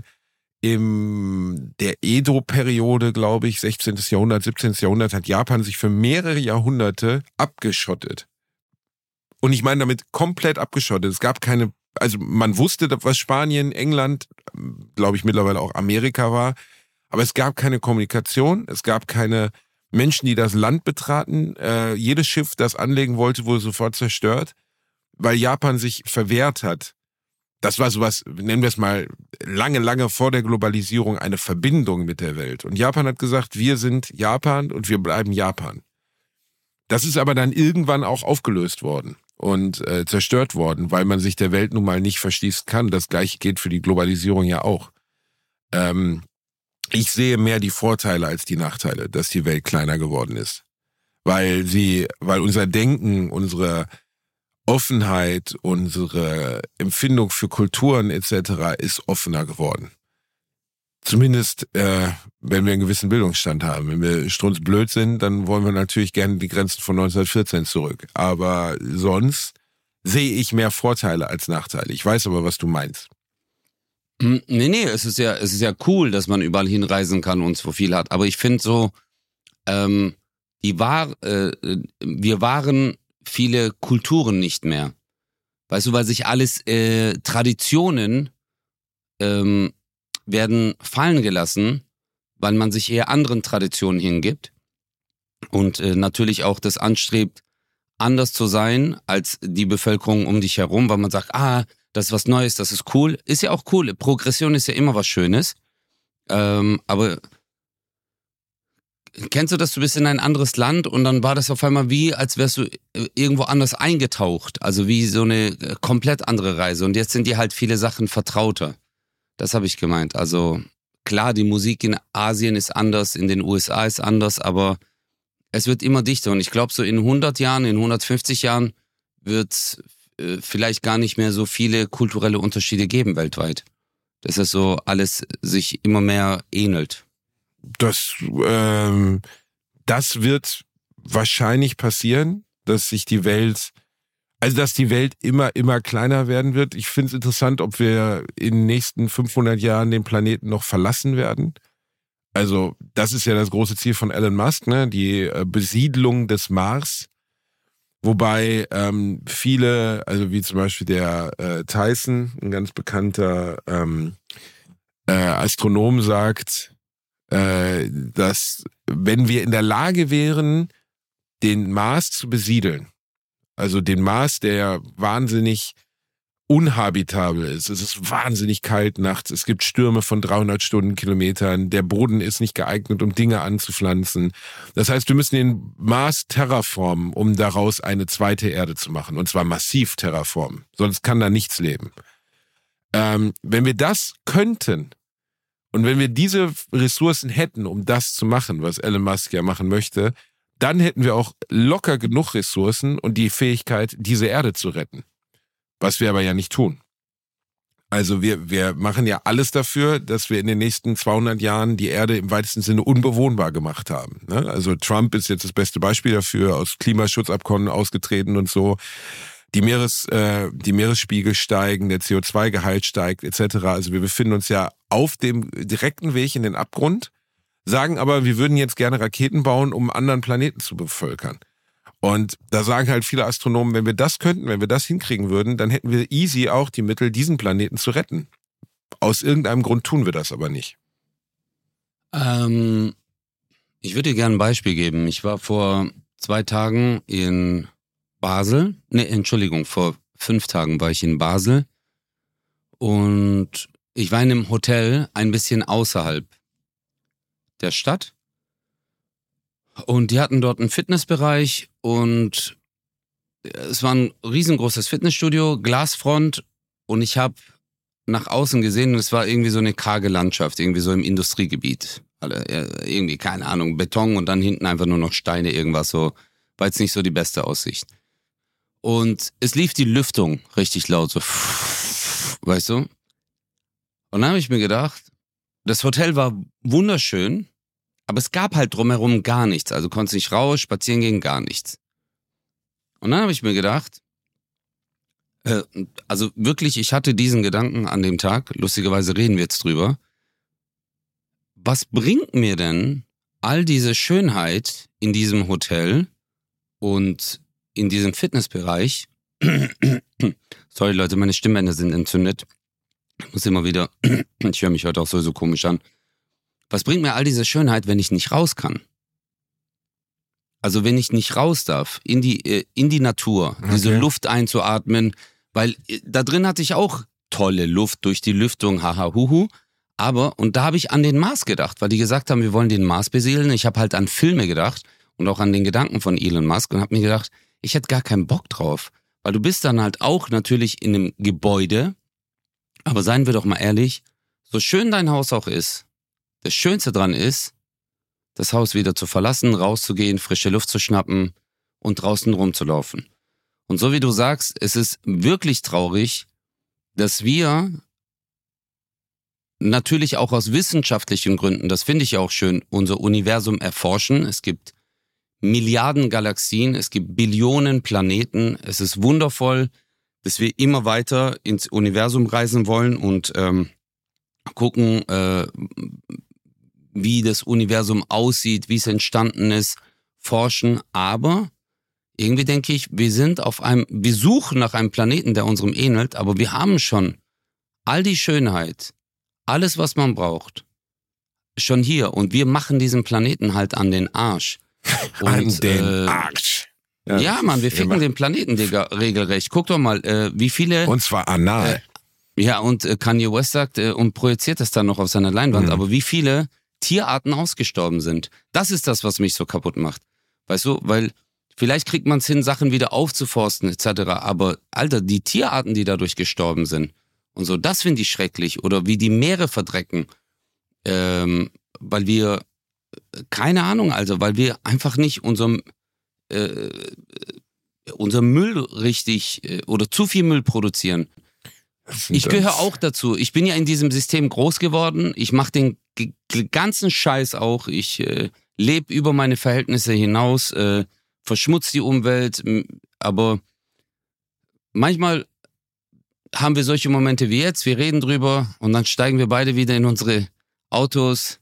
S2: in der Edo-Periode, glaube ich, sechzehnten. Jahrhundert, siebzehnten. Jahrhundert, hat Japan sich für mehrere Jahrhunderte abgeschottet. Und ich meine damit komplett abgeschottet. Es gab keine, also man wusste, was Spanien, England, glaube ich mittlerweile auch Amerika war, aber es gab keine Kommunikation, es gab keine Menschen, die das Land betraten. Äh, jedes Schiff, das anlegen wollte, wurde sofort zerstört, weil Japan sich verwehrt hat. Das war sowas, nennen wir es mal, lange, lange vor der Globalisierung eine Verbindung mit der Welt. Und Japan hat gesagt, wir sind Japan und wir bleiben Japan. Das ist aber dann irgendwann auch aufgelöst worden. und äh, zerstört worden, weil man sich der Welt nun mal nicht verschließen kann. Das Gleiche gilt für die Globalisierung ja auch. Ähm, ich sehe mehr die Vorteile als die Nachteile, dass die Welt kleiner geworden ist. Weil sie, weil unser Denken, unsere Offenheit, unsere Empfindung für Kulturen et cetera ist offener geworden. Zumindest, äh, wenn wir einen gewissen Bildungsstand haben. Wenn wir strunzblöd sind, dann wollen wir natürlich gerne die Grenzen von neunzehnhundertvierzehn zurück. Aber sonst sehe ich mehr Vorteile als Nachteile. Ich weiß aber, was du meinst.
S1: Nee, nee, es ist ja, es ist ja cool, dass man überall hinreisen kann und so viel hat. Aber ich finde so, ähm, die war, äh, wir waren viele Kulturen nicht mehr. Weißt du, weil sich alles, äh, Traditionen, ähm, werden fallen gelassen, weil man sich eher anderen Traditionen hingibt und äh, natürlich auch das anstrebt, anders zu sein als die Bevölkerung um dich herum, weil man sagt, ah, das ist was Neues, das ist cool. Ist ja auch cool, Progression ist ja immer was Schönes, ähm, aber kennst du das, du bist in ein anderes Land und dann war das auf einmal wie, als wärst du irgendwo anders eingetaucht, also wie so eine komplett andere Reise und jetzt sind dir halt viele Sachen vertrauter. Das habe ich gemeint. Also klar, die Musik in Asien ist anders, in den U S A ist anders, aber es wird immer dichter. Und ich glaube, so in hundert Jahren, in hundertfünfzig Jahren wird es äh, vielleicht gar nicht mehr so viele kulturelle Unterschiede geben weltweit. Dass es so alles sich immer mehr ähnelt.
S2: Das, ähm, das wird wahrscheinlich passieren, dass sich die Welt... Also, dass die Welt immer, immer kleiner werden wird. Ich finde es interessant, ob wir in den nächsten fünfhundert Jahren den Planeten noch verlassen werden. Also, das ist ja das große Ziel von Elon Musk, ne? Die äh, Besiedlung des Mars. Wobei ähm, viele, also wie zum Beispiel der äh, Tyson, ein ganz bekannter ähm, äh, Astronom, sagt, äh, dass wenn wir in der Lage wären, den Mars zu besiedeln, also den Mars, der wahnsinnig unhabitabel ist. Es ist wahnsinnig kalt nachts. Es gibt Stürme von dreihundert Stundenkilometern. Der Boden ist nicht geeignet, um Dinge anzupflanzen. Das heißt, wir müssen den Mars terraformen, um daraus eine zweite Erde zu machen. Und zwar massiv terraformen. Sonst kann da nichts leben. Ähm, wenn wir das könnten und wenn wir diese Ressourcen hätten, um das zu machen, was Elon Musk ja machen möchte, dann hätten wir auch locker genug Ressourcen und die Fähigkeit, diese Erde zu retten. Was wir aber ja nicht tun. Also wir, wir machen ja alles dafür, dass wir in den nächsten zweihundert Jahren die Erde im weitesten Sinne unbewohnbar gemacht haben. Also Trump ist jetzt das beste Beispiel dafür, aus Klimaschutzabkommen ausgetreten und so. Die, Meeres, äh, die Meeresspiegel steigen, der C O zwei Gehalt steigt et cetera. Also wir befinden uns ja auf dem direkten Weg in den Abgrund, sagen aber, wir würden jetzt gerne Raketen bauen, um anderen Planeten zu bevölkern. Und da sagen halt viele Astronomen, wenn wir das könnten, wenn wir das hinkriegen würden, dann hätten wir easy auch die Mittel, diesen Planeten zu retten. Aus irgendeinem Grund tun wir das aber nicht.
S1: Ähm, ich würde dir gerne ein Beispiel geben. Ich war vor zwei Tagen in Basel. Ne, Entschuldigung, vor fünf Tagen war ich in Basel. Und ich war in einem Hotel ein bisschen außerhalb der Stadt und die hatten dort einen Fitnessbereich und es war ein riesengroßes Fitnessstudio, Glasfront und ich habe nach außen gesehen und es war irgendwie so eine karge Landschaft, irgendwie so im Industriegebiet. Irgendwie, keine Ahnung, Beton und dann hinten einfach nur noch Steine, irgendwas so, war jetzt nicht so die beste Aussicht. Und es lief die Lüftung richtig laut, so, weißt du? Und dann habe ich mir gedacht, das Hotel war wunderschön, aber es gab halt drumherum gar nichts. Also konntest nicht raus, spazieren gehen, gar nichts. Und dann habe ich mir gedacht, äh, also wirklich, ich hatte diesen Gedanken an dem Tag, lustigerweise reden wir jetzt drüber, was bringt mir denn all diese Schönheit in diesem Hotel und in diesem Fitnessbereich? Sorry Leute, meine Stimmbänder sind entzündet. Ich muss immer wieder, ich höre mich heute auch sowieso komisch an. Was bringt mir all diese Schönheit, wenn ich nicht raus kann? Also wenn ich nicht raus darf, in die, in die Natur, okay. Diese Luft einzuatmen, weil da drin hatte ich auch tolle Luft durch die Lüftung, haha, huhu. Aber, und da habe ich an den Mars gedacht, weil die gesagt haben, wir wollen den Mars besiedeln. Ich habe halt an Filme gedacht und auch an den Gedanken von Elon Musk und habe mir gedacht, ich hätte gar keinen Bock drauf. Weil du bist dann halt auch natürlich in einem Gebäude, aber seien wir doch mal ehrlich, so schön dein Haus auch ist, das Schönste dran ist, das Haus wieder zu verlassen, rauszugehen, frische Luft zu schnappen und draußen rumzulaufen. Und so wie du sagst, es ist wirklich traurig, dass wir natürlich auch aus wissenschaftlichen Gründen, das finde ich auch schön, unser Universum erforschen. Es gibt Milliarden Galaxien, es gibt Billionen Planeten. Es ist wundervoll, dass wir immer weiter ins Universum reisen wollen und ähm, gucken, äh, wie das Universum aussieht, wie es entstanden ist, forschen. Aber irgendwie denke ich, wir sind auf einem, wir suchen nach einem Planeten, der unserem ähnelt, aber wir haben schon all die Schönheit, alles, was man braucht, schon hier. Und wir machen diesen Planeten halt an den Arsch. Und,
S2: an den
S1: äh,
S2: Arsch.
S1: Ja, ja Mann, wir ficken den Planeten, Digga, regelrecht. Guck doch mal, äh, wie viele...
S2: Und zwar anal.
S1: Äh, ja, und äh, Kanye West sagt äh, und projiziert das dann noch auf seiner Leinwand, mhm. aber wie viele Tierarten ausgestorben sind. Das ist das, was mich so kaputt macht. Weißt du, weil vielleicht kriegt man es hin, Sachen wieder aufzuforsten et cetera. Aber, Alter, die Tierarten, die dadurch gestorben sind und so, das finde ich schrecklich. Oder wie die Meere verdrecken, ähm, weil wir, keine Ahnung, also, weil wir einfach nicht unserem, äh, unserem Müll richtig äh, oder zu viel Müll produzieren. Ich gehöre auch dazu. Ich bin ja in diesem System groß geworden. Ich mache den g- g- ganzen Scheiß auch. Ich äh, lebe über meine Verhältnisse hinaus, äh, verschmutze die Umwelt. Aber manchmal haben wir solche Momente wie jetzt. Wir reden drüber und dann steigen wir beide wieder in unsere Autos.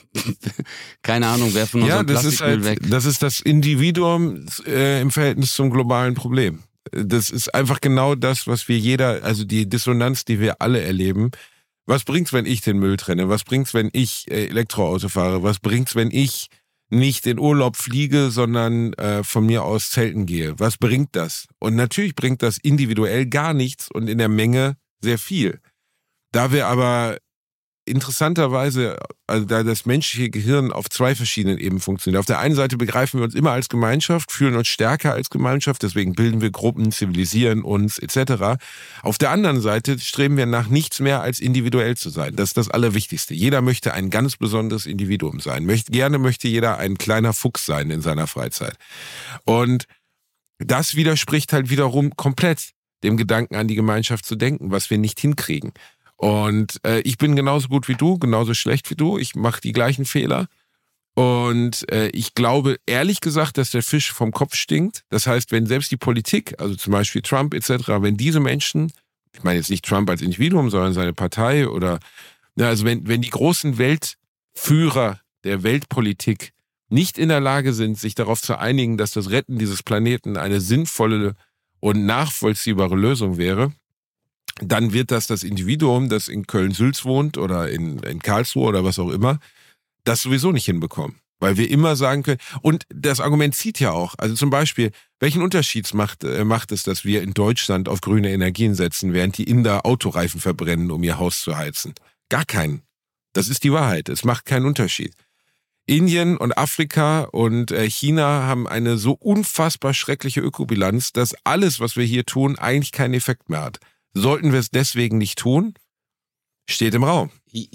S1: Keine Ahnung, werfen
S2: ja,
S1: unseren
S2: das
S1: Plastikmüll
S2: ist halt,
S1: weg.
S2: Das ist das Individuum äh, im Verhältnis zum globalen Problem. Das ist einfach genau das, was wir jeder, also die Dissonanz, die wir alle erleben. Was bringt's, wenn ich den Müll trenne? Was bringt's, wenn ich äh, Elektroauto fahre? Was bringt's, wenn ich nicht in Urlaub fliege, sondern äh, von mir aus zelten gehe? Was bringt das? Und natürlich bringt das individuell gar nichts und in der Menge sehr viel. Da wir aber interessanterweise, also da das menschliche Gehirn auf zwei verschiedenen Ebenen funktioniert. Auf der einen Seite begreifen wir uns immer als Gemeinschaft, fühlen uns stärker als Gemeinschaft, deswegen bilden wir Gruppen, zivilisieren uns et cetera. Auf der anderen Seite streben wir nach nichts mehr als individuell zu sein. Das ist das Allerwichtigste. Jeder möchte ein ganz besonderes Individuum sein. Möchte, gerne möchte jeder ein kleiner Fuchs sein in seiner Freizeit. Und das widerspricht halt wiederum komplett dem Gedanken an die Gemeinschaft zu denken, was wir nicht hinkriegen. Und äh, ich bin genauso gut wie du, genauso schlecht wie du. Ich mache die gleichen Fehler. Und äh, ich glaube ehrlich gesagt, dass der Fisch vom Kopf stinkt. Das heißt, wenn selbst die Politik, also zum Beispiel Trump et cetera, wenn diese Menschen, ich meine jetzt nicht Trump als Individuum, sondern seine Partei oder, ja, also wenn, wenn die großen Weltführer der Weltpolitik nicht in der Lage sind, sich darauf zu einigen, dass das Retten dieses Planeten eine sinnvolle und nachvollziehbare Lösung wäre, dann wird das das Individuum, das in Köln-Sülz wohnt oder in, in Karlsruhe oder was auch immer, das sowieso nicht hinbekommen. Weil wir immer sagen können, und das Argument zieht ja auch, also zum Beispiel, welchen Unterschied macht, äh, macht es, dass wir in Deutschland auf grüne Energien setzen, während die Inder Autoreifen verbrennen, um ihr Haus zu heizen? Gar keinen. Das ist die Wahrheit. Es macht keinen Unterschied. Indien und Afrika und äh, China haben eine so unfassbar schreckliche Ökobilanz, dass alles, was wir hier tun, eigentlich keinen Effekt mehr hat. Sollten wir es deswegen nicht tun? Steht im Raum.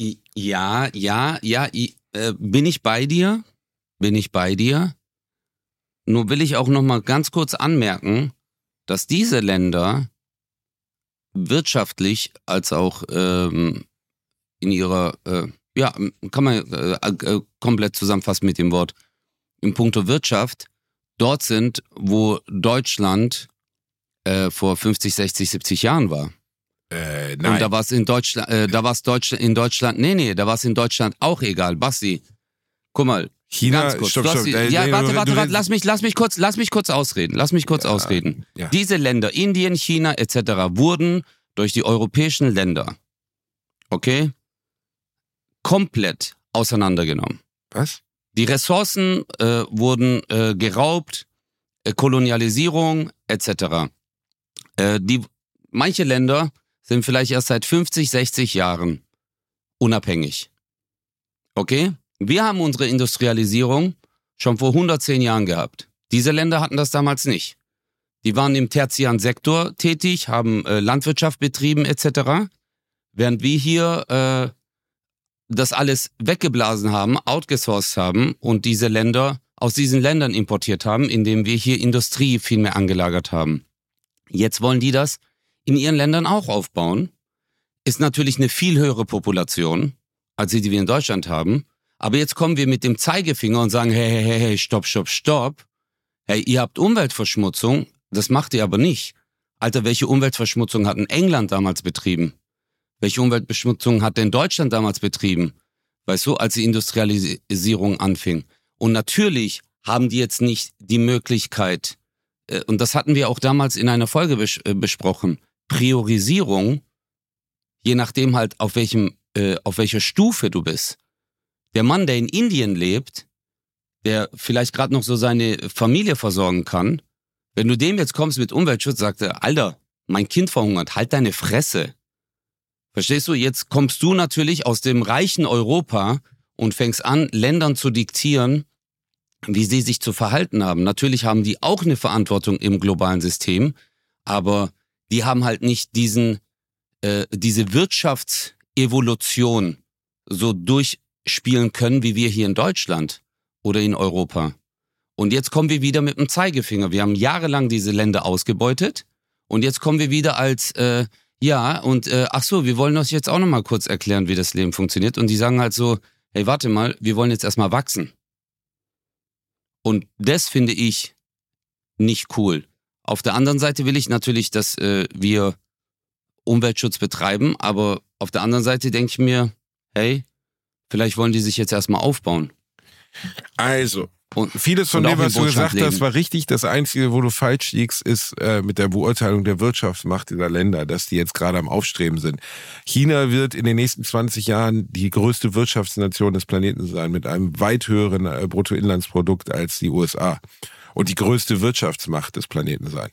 S1: Ja, ja, ja, äh, bin ich bei dir? Bin ich bei dir? Nur will ich auch noch mal ganz kurz anmerken, dass diese Länder wirtschaftlich als auch ähm, in ihrer, äh, ja, kann man äh, äh, komplett zusammenfassen mit dem Wort, in puncto Wirtschaft, dort sind, wo Deutschland Äh, vor fünfzig, sechzig, siebzig Jahren war.
S2: Äh, nein.
S1: Und da war es in Deutschland, äh, da war es Deutschland, in Deutschland, nee, nee, da war es in Deutschland auch egal. Basti, guck mal,
S2: China,
S1: ganz kurz.
S2: stopp,
S1: Du hast
S2: stopp.
S1: die,
S2: Äh,
S1: ja,
S2: äh,
S1: warte,
S2: du-
S1: warte,
S2: du-
S1: warte, lass mich, lass mich kurz, lass mich kurz ausreden, lass mich kurz
S2: Ja,
S1: ausreden.
S2: ja.
S1: Diese Länder, Indien, China et cetera, wurden durch die europäischen Länder, okay, komplett auseinandergenommen.
S2: Was?
S1: Die Ressourcen äh, wurden äh, geraubt, äh, Kolonialisierung et cetera. Äh, die, manche Länder sind vielleicht erst seit fünfzig, sechzig Jahren unabhängig. Okay? Wir haben unsere Industrialisierung schon vor hundertzehn Jahren gehabt. Diese Länder hatten das damals nicht. Die waren im tertiären Sektor tätig, haben äh, Landwirtschaft betrieben et cetera. Während wir hier äh, das alles weggeblasen haben, outgesourced haben und diese Länder aus diesen Ländern importiert haben, indem wir hier Industrie viel mehr angelagert haben. Jetzt wollen die das in ihren Ländern auch aufbauen. Ist natürlich eine viel höhere Population, als die, die wir in Deutschland haben. Aber jetzt kommen wir mit dem Zeigefinger und sagen, hey, hey, hey, hey, stopp, stopp, stopp. Hey, ihr habt Umweltverschmutzung, das macht ihr aber nicht. Alter, welche Umweltverschmutzung hat denn England damals betrieben? Welche Umweltverschmutzung hat denn Deutschland damals betrieben? Weißt du, als die Industrialisierung anfing. Und natürlich haben die jetzt nicht die Möglichkeit, äh, und das hatten wir auch damals in einer Folge bes- äh, besprochen, Priorisierung, je nachdem halt auf welchem, äh, auf welcher Stufe du bist. Der Mann, der in Indien lebt, der vielleicht gerade noch so seine Familie versorgen kann, wenn du dem jetzt kommst mit Umweltschutz, sagt er, Alter, mein Kind verhungert, halt deine Fresse. Verstehst du? Jetzt kommst du natürlich aus dem reichen Europa und fängst an, Ländern zu diktieren, wie sie sich zu verhalten haben. Natürlich haben die auch eine Verantwortung im globalen System, aber die haben halt nicht diesen, äh, diese Wirtschaftsevolution so durchspielen können, wie wir hier in Deutschland oder in Europa. Und jetzt kommen wir wieder mit dem Zeigefinger. Wir haben jahrelang diese Länder ausgebeutet und jetzt kommen wir wieder als, äh, ja, und äh, ach so, wir wollen euch jetzt auch nochmal kurz erklären, wie das Leben funktioniert. Und die sagen halt so, hey, warte mal, wir wollen jetzt erstmal wachsen. Und das finde ich nicht cool. Auf der anderen Seite will ich natürlich, dass äh, wir Umweltschutz betreiben, aber auf der anderen Seite denke ich mir, hey, vielleicht wollen die sich jetzt erstmal aufbauen.
S2: Also,
S1: und,
S2: vieles von dem, was du gesagt hast, war richtig. Das Einzige, wo du falsch liegst, ist äh, mit der Beurteilung der Wirtschaftsmacht dieser Länder, dass die jetzt gerade am Aufstreben sind. China wird in den nächsten zwanzig Jahren die größte Wirtschaftsnation des Planeten sein, mit einem weit höheren äh, Bruttoinlandsprodukt als die U S A. Und die größte Wirtschaftsmacht des Planeten sein.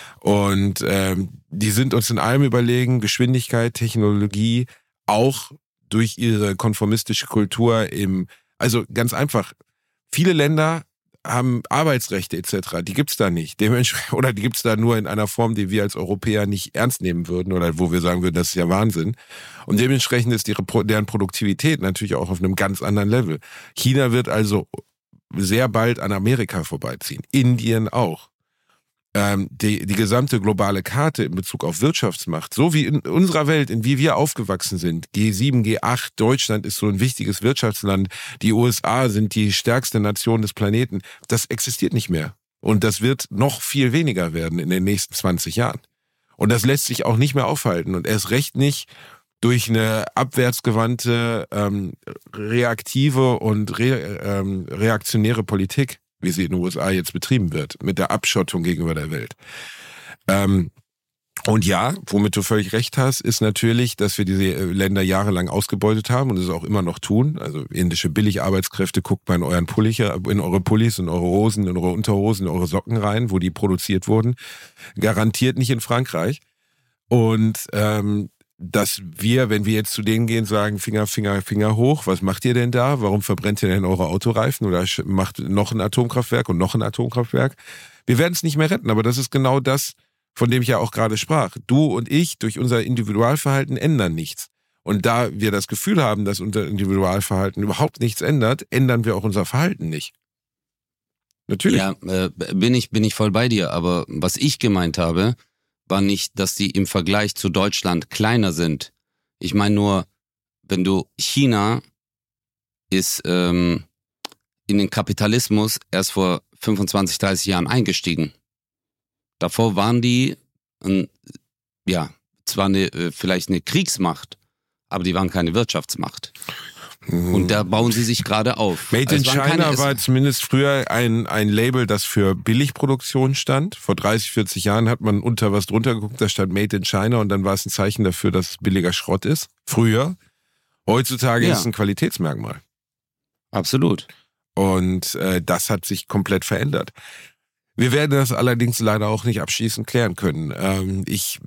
S2: Und ähm, die sind uns in allem überlegen, Geschwindigkeit, Technologie, auch durch ihre konformistische Kultur im, also ganz einfach, viele Länder haben Arbeitsrechte et cetera. Die gibt's da nicht. Dementsprechend, oder die gibt's da nur in einer Form, die wir als Europäer nicht ernst nehmen würden oder wo wir sagen würden, das ist ja Wahnsinn. Und dementsprechend ist ihre, deren Produktivität natürlich auch auf einem ganz anderen Level. China wird also sehr bald an Amerika vorbeiziehen. Indien auch. Ähm, die, die gesamte globale Karte in Bezug auf Wirtschaftsmacht, so wie in unserer Welt, in wie wir aufgewachsen sind, G sieben, G acht, Deutschland ist so ein wichtiges Wirtschaftsland, die U S A sind die stärkste Nation des Planeten, das existiert nicht mehr. Und das wird noch viel weniger werden in den nächsten zwanzig Jahren. Und das lässt sich auch nicht mehr aufhalten und erst recht nicht durch eine abwärtsgewandte, ähm, reaktive und re, ähm, reaktionäre Politik, wie sie in den U S A jetzt betrieben wird, mit der Abschottung gegenüber der Welt. Ähm, und ja, womit du völlig recht hast, ist natürlich, dass wir diese Länder jahrelang ausgebeutet haben und es auch immer noch tun. Also indische Billigarbeitskräfte, guckt mal in euren Pullis, in eure Pullis, in eure Hosen, in eure Unterhosen, in eure Socken rein, wo die produziert wurden. Garantiert nicht in Frankreich. Und ähm, dass wir, wenn wir jetzt zu denen gehen, sagen, Finger, Finger, Finger hoch, was macht ihr denn da? Warum verbrennt ihr denn eure Autoreifen oder macht noch ein Atomkraftwerk und noch ein Atomkraftwerk? Wir werden es nicht mehr retten, aber das ist genau das, von dem ich ja auch gerade sprach. Du und ich durch unser Individualverhalten ändern nichts. Und da wir das Gefühl haben, dass unser Individualverhalten überhaupt nichts ändert, ändern wir auch unser Verhalten nicht. Natürlich.
S1: Ja, äh, bin ich, bin ich voll bei dir, aber was ich gemeint habe, war nicht, dass die im Vergleich zu Deutschland kleiner sind. Ich meine nur, wenn du, China ist ähm, in den Kapitalismus erst vor fünfundzwanzig, dreißig Jahren eingestiegen. Davor waren die, äh, ja, zwar eine, äh, vielleicht eine Kriegsmacht, aber die waren keine Wirtschaftsmacht. Und da bauen sie sich gerade auf.
S2: Made in
S1: also
S2: China
S1: keine,
S2: war zumindest früher ein, ein Label, das für Billigproduktion stand. Vor dreißig, vierzig Jahren hat man unter was drunter geguckt, da stand Made in China und dann war es ein Zeichen dafür, dass es billiger Schrott ist. Früher. Heutzutage ja. Ist es ein Qualitätsmerkmal.
S1: Absolut.
S2: Und äh, das hat sich komplett verändert. Wir werden das allerdings leider auch nicht abschließend klären können. Ähm, ich...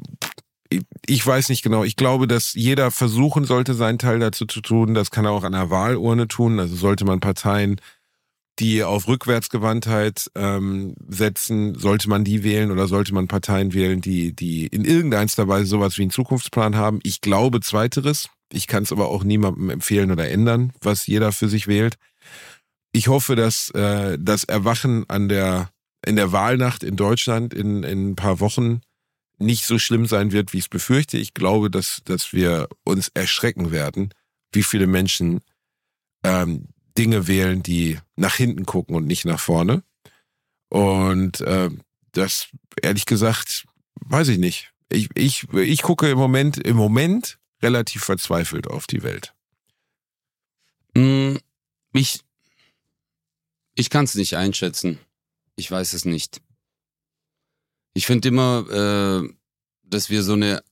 S2: Ich weiß nicht genau. Ich glaube, dass jeder versuchen sollte, seinen Teil dazu zu tun. Das kann er auch an der Wahlurne tun. Also sollte man Parteien die auf Rückwärtsgewandtheit ähm, setzen, sollte man die wählen oder sollte man Parteien wählen, die die in irgendeiner Weise sowas wie einen Zukunftsplan haben? Ich glaube Zweiteres. Ich kann es aber auch niemandem empfehlen oder ändern, was jeder für sich wählt. Ich hoffe, dass äh, das Erwachen an der in der Wahlnacht in Deutschland in, in ein paar Wochen nicht so schlimm sein wird, wie ich es befürchte. Ich glaube, dass dass wir uns erschrecken werden, wie viele Menschen ähm, Dinge wählen, die nach hinten gucken und nicht nach vorne. Und äh, das, ehrlich gesagt, weiß ich nicht. Ich, ich, ich gucke im Moment, im Moment relativ verzweifelt auf die Welt.
S1: Mm, ich ich kann es nicht einschätzen. Ich weiß es nicht. Ich finde immer, äh, dass wir so eine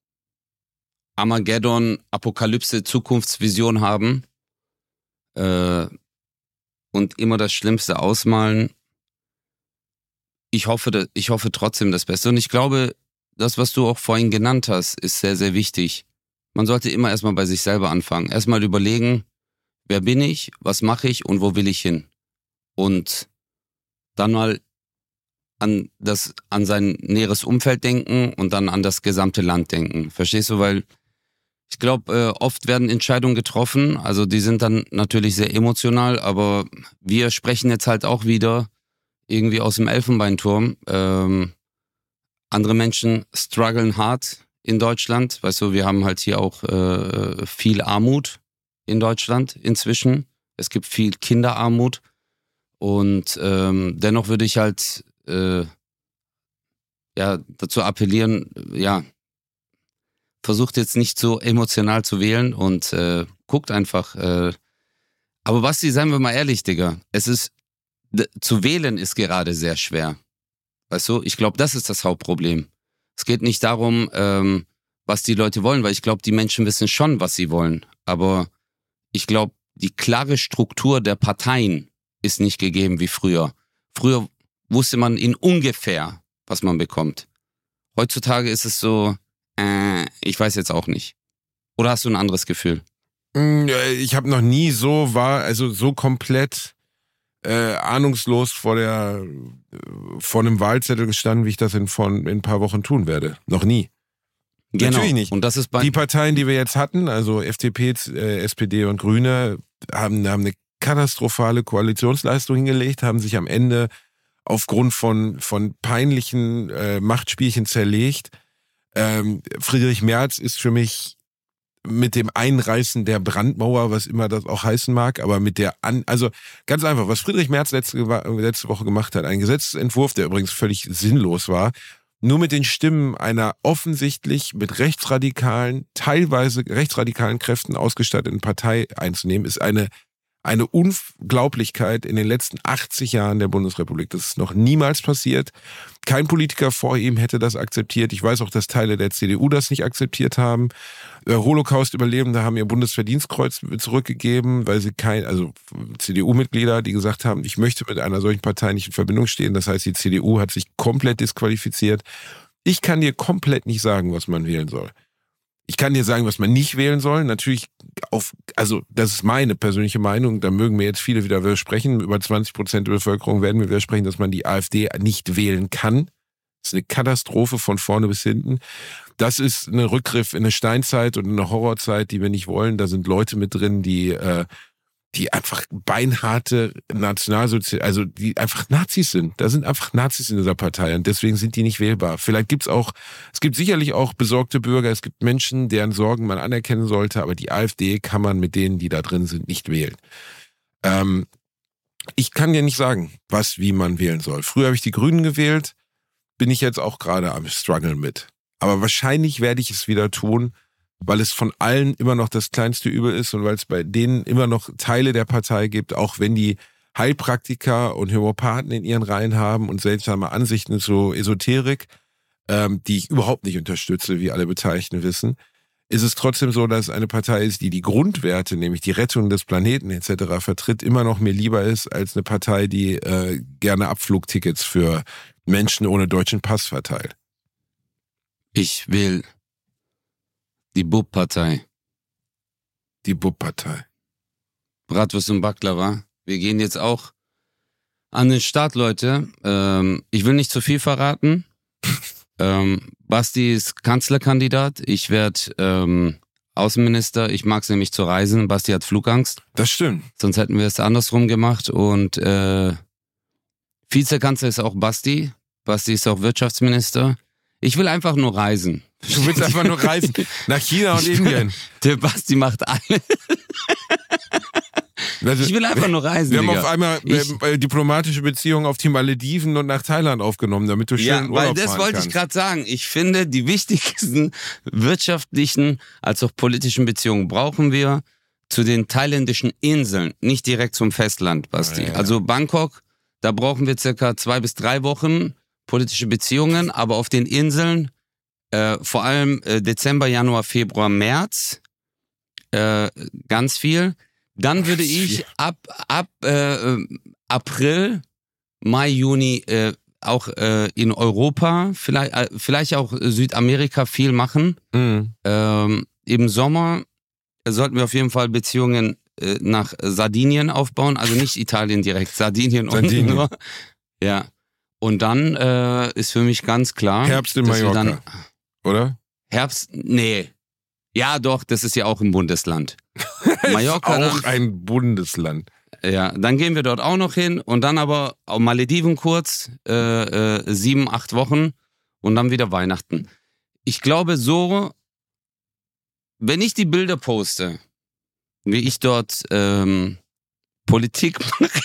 S1: Armageddon-Apokalypse-Zukunftsvision haben, äh, und immer das Schlimmste ausmalen. Ich hoffe, ich hoffe trotzdem das Beste. Und ich glaube, das, was du auch vorhin genannt hast, ist sehr, sehr wichtig. Man sollte immer erstmal bei sich selber anfangen. Erstmal überlegen, wer bin ich, was mache ich und wo will ich hin? Und dann mal an das, an sein näheres Umfeld denken und dann an das gesamte Land denken. Verstehst du? Weil ich glaube, äh, oft werden Entscheidungen getroffen, also die sind dann natürlich sehr emotional, aber wir sprechen jetzt halt auch wieder irgendwie aus dem Elfenbeinturm. Ähm, andere Menschen strugglen hart in Deutschland. Weißt du, wir haben halt hier auch äh, viel Armut in Deutschland inzwischen. Es gibt viel Kinderarmut und ähm, dennoch würde ich halt äh, ja dazu appellieren, ja, versucht jetzt nicht so emotional zu wählen und äh, guckt einfach. Äh. Aber Basti, seien wir mal ehrlich, Digga, es ist, d- zu wählen ist gerade sehr schwer. Weißt du, ich glaube, das ist das Hauptproblem. Es geht nicht darum, ähm, was die Leute wollen, weil ich glaube, die Menschen wissen schon, was sie wollen. Aber ich glaube, die klare Struktur der Parteien ist nicht gegeben wie früher. Früher wusste man in ungefähr, was man bekommt. Heutzutage ist es so, äh, ich weiß jetzt auch nicht. Oder hast du ein anderes Gefühl?
S2: Ich habe noch nie so war, also so komplett äh, ahnungslos vor der vor einem Wahlzettel gestanden, wie ich das in, von, in ein paar Wochen tun werde. Noch nie.
S1: Genau.
S2: Natürlich nicht.
S1: Und das ist bei
S2: die Parteien, die wir jetzt hatten, also F D P, äh, S P D und Grüne, haben, haben eine katastrophale Koalitionsleistung hingelegt, haben sich am Ende aufgrund von, von peinlichen äh, Machtspielchen zerlegt. Ähm, Friedrich Merz ist für mich mit dem Einreißen der Brandmauer, was immer das auch heißen mag, aber mit der An... Also ganz einfach, was Friedrich Merz letzte, letzte Woche gemacht hat, ein Gesetzentwurf, der übrigens völlig sinnlos war, nur mit den Stimmen einer offensichtlich mit rechtsradikalen, teilweise rechtsradikalen Kräften ausgestatteten Partei einzunehmen, ist eine eine Unglaublichkeit in den letzten achtzig Jahren der Bundesrepublik. Das ist noch niemals passiert. Kein Politiker vor ihm hätte das akzeptiert. Ich weiß auch, dass Teile der C D U das nicht akzeptiert haben. Holocaust-Überlebende haben ihr Bundesverdienstkreuz zurückgegeben, weil sie kein, also C D U-Mitglieder, die gesagt haben, ich möchte mit einer solchen Partei nicht in Verbindung stehen. Das heißt, die C D U hat sich komplett disqualifiziert. Ich kann dir komplett nicht sagen, was man wählen soll. Ich kann dir sagen, was man nicht wählen soll. Natürlich auf, also das ist meine persönliche Meinung. Da mögen mir jetzt viele wieder widersprechen. Über zwanzig Prozent der Bevölkerung werden mir widersprechen, dass man die AfD nicht wählen kann. Das ist eine Katastrophe von vorne bis hinten. Das ist ein Rückgriff in eine Steinzeit und eine Horrorzeit, die wir nicht wollen. Da sind Leute mit drin, die äh, die einfach beinharte Nationalsozial, also die einfach Nazis sind. Da sind einfach Nazis in dieser Partei und deswegen sind die nicht wählbar. Vielleicht gibt's auch, es gibt sicherlich auch besorgte Bürger, es gibt Menschen, deren Sorgen man anerkennen sollte, aber die AfD kann man mit denen, die da drin sind, nicht wählen. Ähm, ich kann dir nicht sagen, was, wie man wählen soll. Früher habe ich die Grünen gewählt, bin ich jetzt auch gerade am Struggle mit. Aber wahrscheinlich werde ich es wieder tun, weil es von allen immer noch das kleinste Übel ist und weil es bei denen immer noch Teile der Partei gibt, auch wenn die Heilpraktiker und Homöopathen in ihren Reihen haben und seltsame Ansichten zur Esoterik, ähm, die ich überhaupt nicht unterstütze, wie alle Beteiligten wissen, ist es trotzdem so, dass eine Partei ist, die die Grundwerte, nämlich die Rettung des Planeten et cetera vertritt, immer noch mir lieber ist als eine Partei, die äh, gerne Abflugtickets für Menschen ohne deutschen Pass verteilt.
S1: Ich will die B U B-Partei.
S2: Die B U B-Partei.
S1: Bratwurst und Baklava. Wir gehen jetzt auch An den Start, Leute. Ähm, ich will nicht zu viel verraten. ähm, Basti ist Kanzlerkandidat. Ich werde ähm, Außenminister. Ich mag es nämlich zu reisen. Basti hat Flugangst.
S2: Das stimmt.
S1: Sonst hätten wir es andersrum gemacht. Und äh, Vizekanzler ist auch Basti. Basti ist auch Wirtschaftsminister. Ich will einfach nur reisen.
S2: Du willst einfach nur reisen. Nach China und Indien.
S1: Der Basti macht alles.
S2: Also,
S1: ich will einfach nur reisen.
S2: Wir haben
S1: Digga.
S2: auf einmal
S1: ich,
S2: äh, diplomatische Beziehungen auf die Malediven und nach Thailand aufgenommen, damit du schön
S1: ja,
S2: Urlaub
S1: weil das
S2: fahren
S1: wollte
S2: kannst.
S1: ich gerade sagen. Ich finde, die wichtigsten wirtschaftlichen als auch politischen Beziehungen brauchen wir zu den thailändischen Inseln, nicht direkt zum Festland, Basti.
S2: Ja, ja.
S1: Also Bangkok, da brauchen wir circa zwei bis drei Wochen politische Beziehungen, aber auf den Inseln, äh, vor allem äh, Dezember, Januar, Februar, März, äh, ganz viel. Dann würde ich ab ab äh, April, Mai, Juni äh, auch äh, in Europa, vielleicht äh, vielleicht auch Südamerika viel machen.
S2: Mhm.
S1: Ähm, Im Sommer sollten wir auf jeden Fall Beziehungen äh, nach Sardinien aufbauen, also nicht Italien direkt, Sardinien,
S2: Sardinien.
S1: unten nur. Ja. Und dann äh, ist für mich ganz klar,
S2: Herbst in
S1: dass wir
S2: Mallorca,
S1: dann
S2: oder?
S1: Herbst, nee. Ja, doch, das ist ja auch ein Bundesland. Mallorca
S2: Auch
S1: dann,
S2: ein Bundesland.
S1: ja, dann gehen wir dort auch noch hin und dann aber auf Malediven kurz, äh, äh, sieben, acht Wochen und dann wieder Weihnachten. Ich glaube so, wenn ich die Bilder poste, wie ich dort ähm, Politik mache,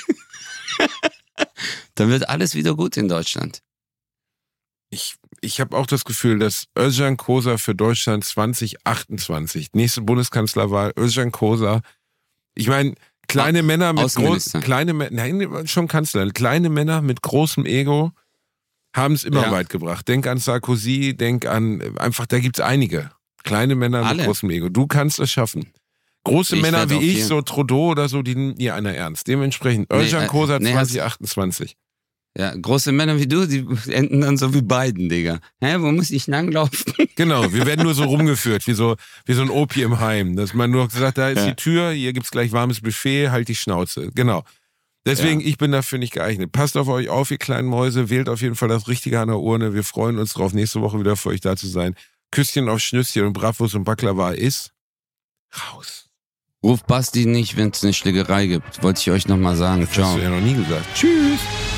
S1: dann wird alles wieder gut in Deutschland.
S2: Ich, ich habe auch das Gefühl, dass Özcan Kosa für Deutschland zwanzig achtundzwanzig, nächste Bundeskanzlerwahl, Özcan Kosa, ich meine, kleine
S1: Ah,
S2: Männer mit
S1: Außenminister.
S2: groß, kleine Mä- nein, schon Kanzler, kleine Männer mit großem Ego haben es immer
S1: Ja.
S2: weit gebracht. Denk an Sarkozy, denk an, einfach, da gibt's einige. Kleine Männer
S1: Alle.
S2: mit großem Ego. Du kannst es schaffen. Große
S1: Ich
S2: Männer
S1: werd
S2: wie
S1: auf
S2: ich,
S1: jeden-
S2: so Trudeau oder so, die nimmt nie einer ernst. Dementsprechend,
S1: Nee,
S2: Özcan
S1: äh,
S2: Kosa
S1: nee,
S2: zwanzig achtundzwanzig.
S1: Ja, große Männer wie du, die enden dann so wie Biden, Digga. Hä, wo muss ich langlaufen?
S2: Genau, wir werden nur so rumgeführt, wie so, wie so ein Opi im Heim. Dass man nur sagt, da ist
S1: Ja.
S2: die Tür, hier gibt's gleich warmes Buffet, halt die Schnauze. Genau. Deswegen,
S1: Ja.
S2: ich bin dafür nicht geeignet. Passt auf euch auf, ihr kleinen Mäuse, wählt auf jeden Fall das Richtige an der Urne. Wir freuen uns drauf, nächste Woche wieder für euch da zu sein. Küsschen auf Schnüsschen und Bratwurst und Baklava ist raus.
S1: Ruf Basti nicht, wenn es eine Schlägerei gibt. Wollte ich euch nochmal sagen.
S2: Das hast
S1: Ciao.
S2: du ja noch nie gesagt. Tschüss.